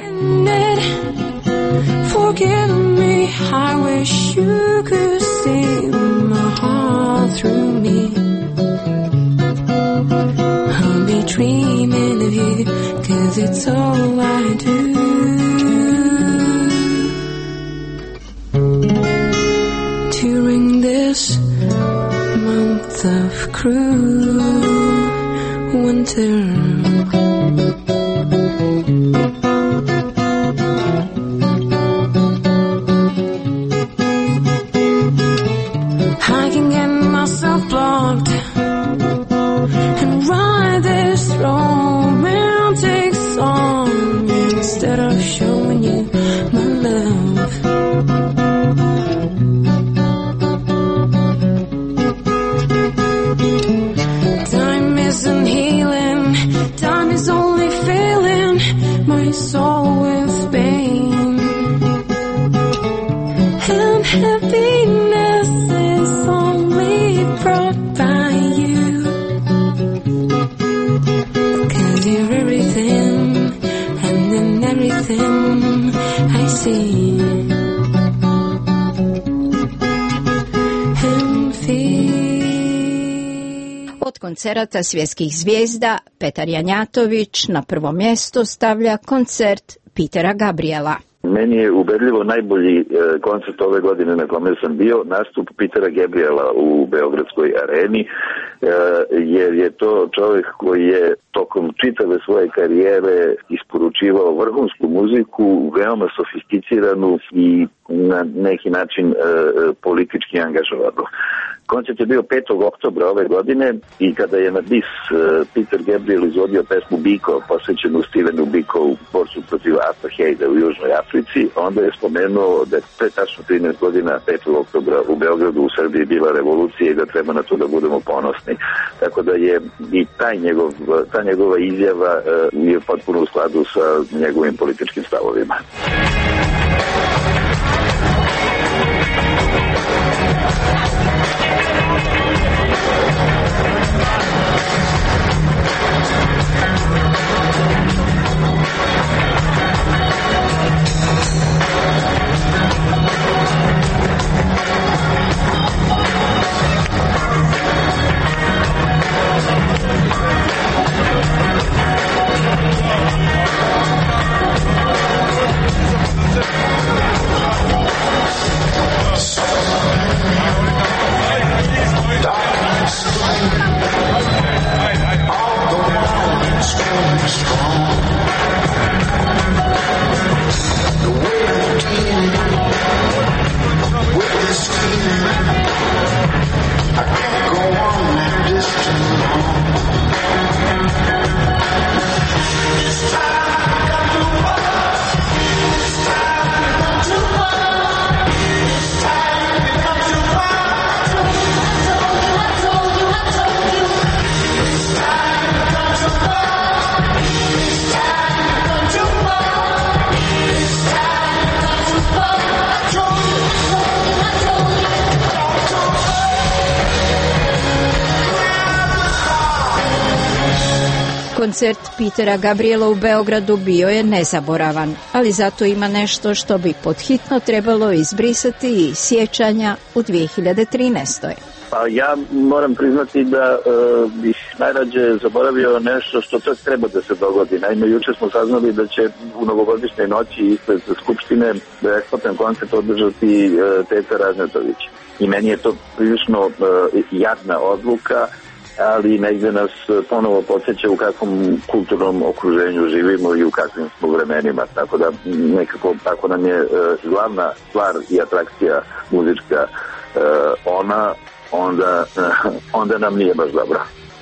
Forgive me, I wish you could see my heart through me. I'll be dreaming of you, cause it's all I do. During this month of cruel winter, I can get myself blocked and write this romantic song instead of showing you my love. Time isn't healing, time is only filling my soul with pain and happiness is only brought by you, cause you're everything and in everything I see and feel. Od koncerata svjetskih zvijezda Petar Janjatović na prvo mjesto stavlja koncert Petera Gabriela. Meni je ubedljivo najbolji e, koncert ove godine na kome sam bio nastup Petera Gabriela u Beogradskoj areni, e, jer je to čovjek koji je tokom čitave svoje karijere isporučivao vrhunsku muziku, veoma sofisticiranu i na neki način e, politički angažovanu. Koncert je bio petog oktobra ove godine i kada je na bis e, Peter Gabriel izvodio pesmu Biko, posvećenu Stevenu Biko u borcu protiv apartheida u Južnoj Africi, onda je spomenuo da je pre tačno trinaest godina petog oktobra u Beogradu u Srbiji bila revolucija i da treba na to da budemo ponosni. Tako da je i taj njegov, ta njegova izjava e, je potpuno u skladu sa njegovim političkim stavovima. Koncert Petera Gabriela u Beogradu bio je nezaboravan, ali zato ima nešto što bi podhitno trebalo izbrisati iz sjećanja u dvije hiljade trinaestoj. Pa ja moram priznati da uh, bih najrađe zaboravio nešto što čak treba da se dogodi. Naime, juče smo saznali da će u novogodišnjoj noći ispred Skupštine besplatan koncert održati uh, Teta Raznatović. I meni je to prilično uh, jadna odluka, ali negde nas ponovo podsjeća u kakvom kulturnom okruženju živimo i u kakvim smo vremenima. Tako da nekako, tako nam je uh, glavna stvar i atrakcija muzička uh, ona, onda, onda nam nije baš dobro.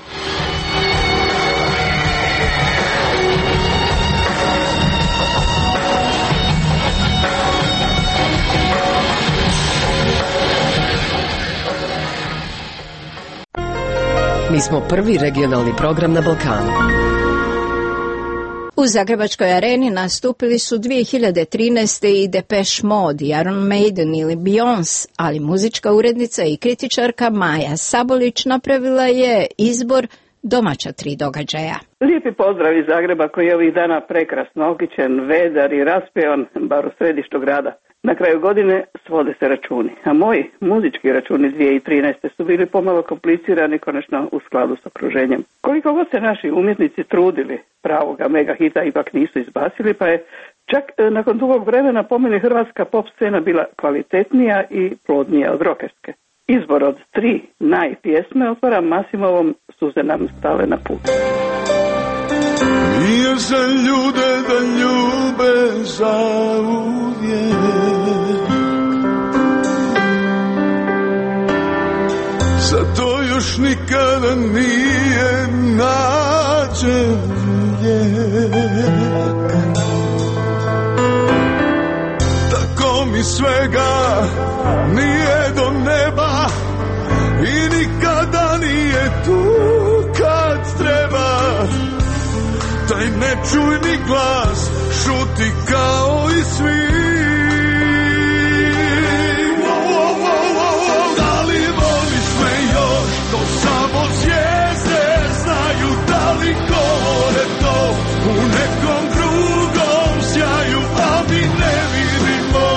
Mi smo prvi regionalni program na Balkanu. U Zagrebačkoj areni nastupili su dvije hiljade trinaeste i Depeche Mode, Iron Maiden ili Beyoncé, ali muzička urednica i kritičarka Maja Sabolić napravila je izbor domaća tri događaja. Lijepi pozdrav iz Zagreba koji je ovih dana prekrasno okićen, vedar i raspevan, bar u središtu grada. Na kraju godine svode se računi, a moji muzički računi dvije hiljade trinaeste su bili pomalo komplicirani, konačno u skladu s okruženjem. Koliko god se naši umjetnici trudili, pravoga mega hita ipak nisu izbacili, pa je čak nakon dugog vremena po meni hrvatska pop scena bila kvalitetnija i plodnija od rokerske. Izbor od tri naj pjesme otvara Masimovom Suze nam stale na put. Nije za ljude da ljube zauvijek, zato još nikada nije nađen lijek. Tako mi svega nije do neba i nikada nije tu kad treba. Taj nečujni glas šuti kao i svi. Wow, wow, wow, wow. Da li voliš me još, to samo zvijezde znaju. Da li govore to u nekom drugom sjaju, a mi ne vidimo.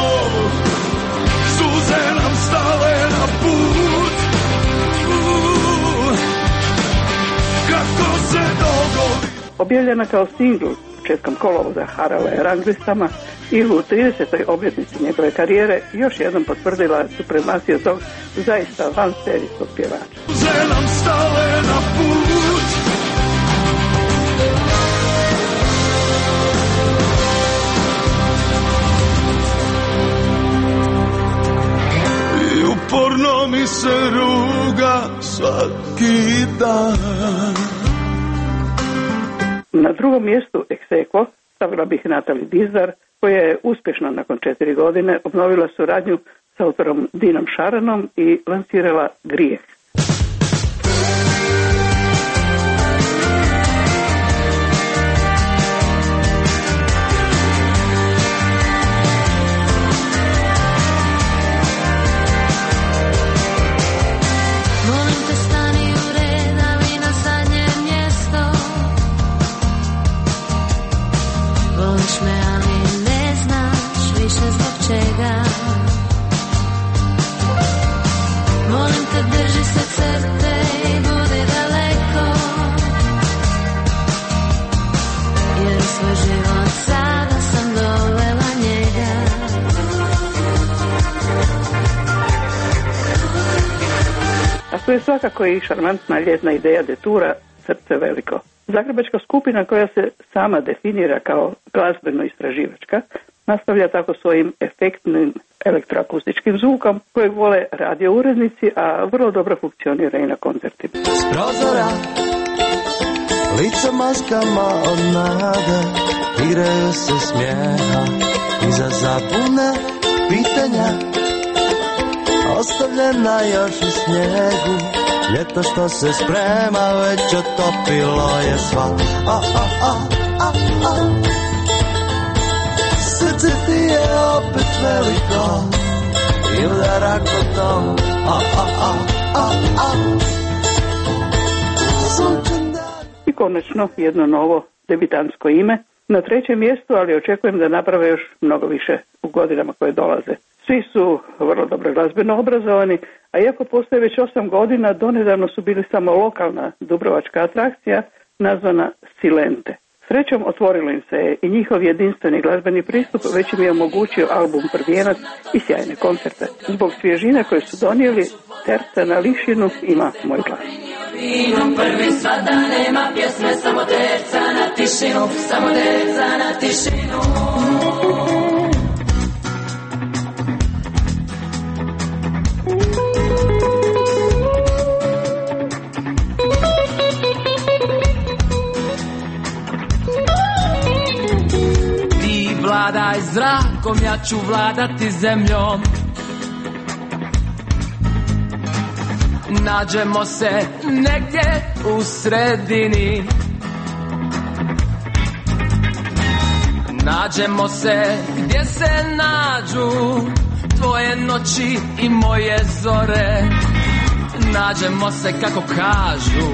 Suze nam stale na put. Uh, kako se dogodi. Objavljena kao singl početkom kolovoza harala je rang listama i u tridesetoj obljetnici njegove karijere još jednom potvrdila supremaciju tog zaista vanserijskog pjevača. Nam stale na put. I uporno mi se ruga svaki dan. Na drugom mjestu Exequo stavila bih Natali Dizar, koja je uspješno nakon četiri godine obnovila suradnju s autorom Dinom Šaranom i lansirala Grijeh. To je svakako i šarmantna ljetna ideja detura Srce veliko. Zagrebačka skupina koja se sama definira kao glazbeno-istraživačka nastavlja tako svojim efektnim elektroakustičkim zvukom kojeg vole radio urednici, a vrlo dobro funkcionira i na koncertima. S prozora lica maskama od nade, igraju se smijeha, iza zabune pitanja ostavljena još u snijegu. Ljeto što se sprema već otopilo je sva. A, a, a, a, a. Srce ti je opet veliko i udara ko to. A, a, a, a, a. konačno jedno novo debitansko ime. Na trećem mjestu, ali očekujem da naprave još mnogo više u godinama koje dolaze. Svi su vrlo dobro glazbeno obrazovani, a iako postoje već osam godina, donedavno su bili samo lokalna dubrovačka atrakcija nazvana Silente. Srećom otvorilo im se i njihov jedinstveni glazbeni pristup već im je omogućio album Prvijenac i sjajne koncerte. Zbog svježine koje su donijeli, Terca na Lišinu ima moj glas. Vinom prvi svada nema pjesme, samo terca na tišinu, samo terca na tišinu. Ti vladaj zrakom, ja ću vladati zemljom. Nađemo se negdje u sredini. Nađemo se gdje se nađu tvoje noći i moje zore. Nađemo se kako kažu,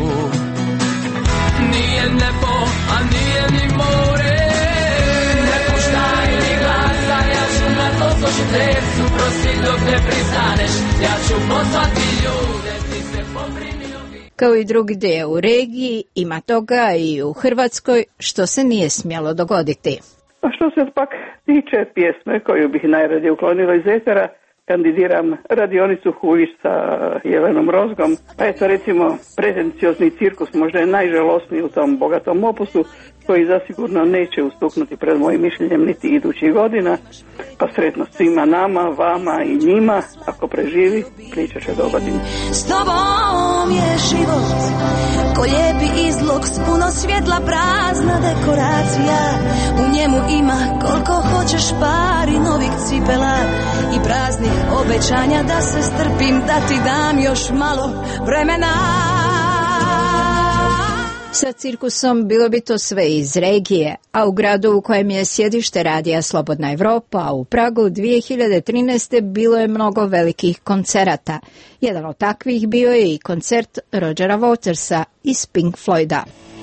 nije nebo, a nije ni more. Ne puštaj ni glasa, ja ću na to složit tercu. Prosi dok ne pristaneš, ja ću pozvati ljude. Kao i drugdje u regiji, ima toga i u Hrvatskoj što se nije smjelo dogoditi. A što se pak tiče pjesme koju bih najradije uklonila iz etera, kandidiram radionicu Huljić sa Jelenom Rozgom. Pa eto recimo pretenciozni cirkus možda je najžalosniji u tom bogatom opusu koji zasigurno neće ustuknuti pred mojim mišljenjem niti idućih godina. Pa sretno svima nama, vama i njima, ako preživi, priča će do godine. S tobom je život ko lijepi izlog s puno svjetla, prazna dekoracija. U njemu ima koliko hoćeš pari novih cipela i praznih obećanja da se strpim, da ti dam još malo vremena. Sa cirkusom bilo bi to sve iz regije, a u gradu u kojem je sjedište radija Slobodna Evropa, u Pragu dvije hiljade trinaeste. bilo je mnogo velikih koncerata. Jedan od takvih bio je i koncert Rogera Watersa iz Pink Floyda.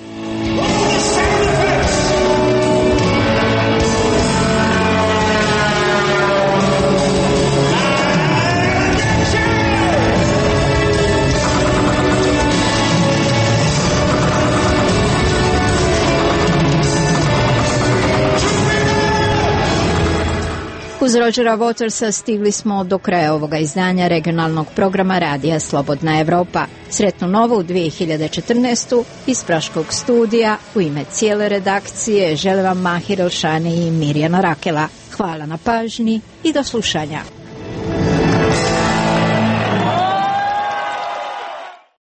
Uz Rogera Watersa stigli smo do kraja ovoga izdanja regionalnog programa radija Slobodna Evropa. Sretnu novu dvije hiljade četrnaeste. iz Praškog studija u ime cijele redakcije žele vam Mahir Elšani i Mirjana Rakela. Hvala na pažnji i do slušanja.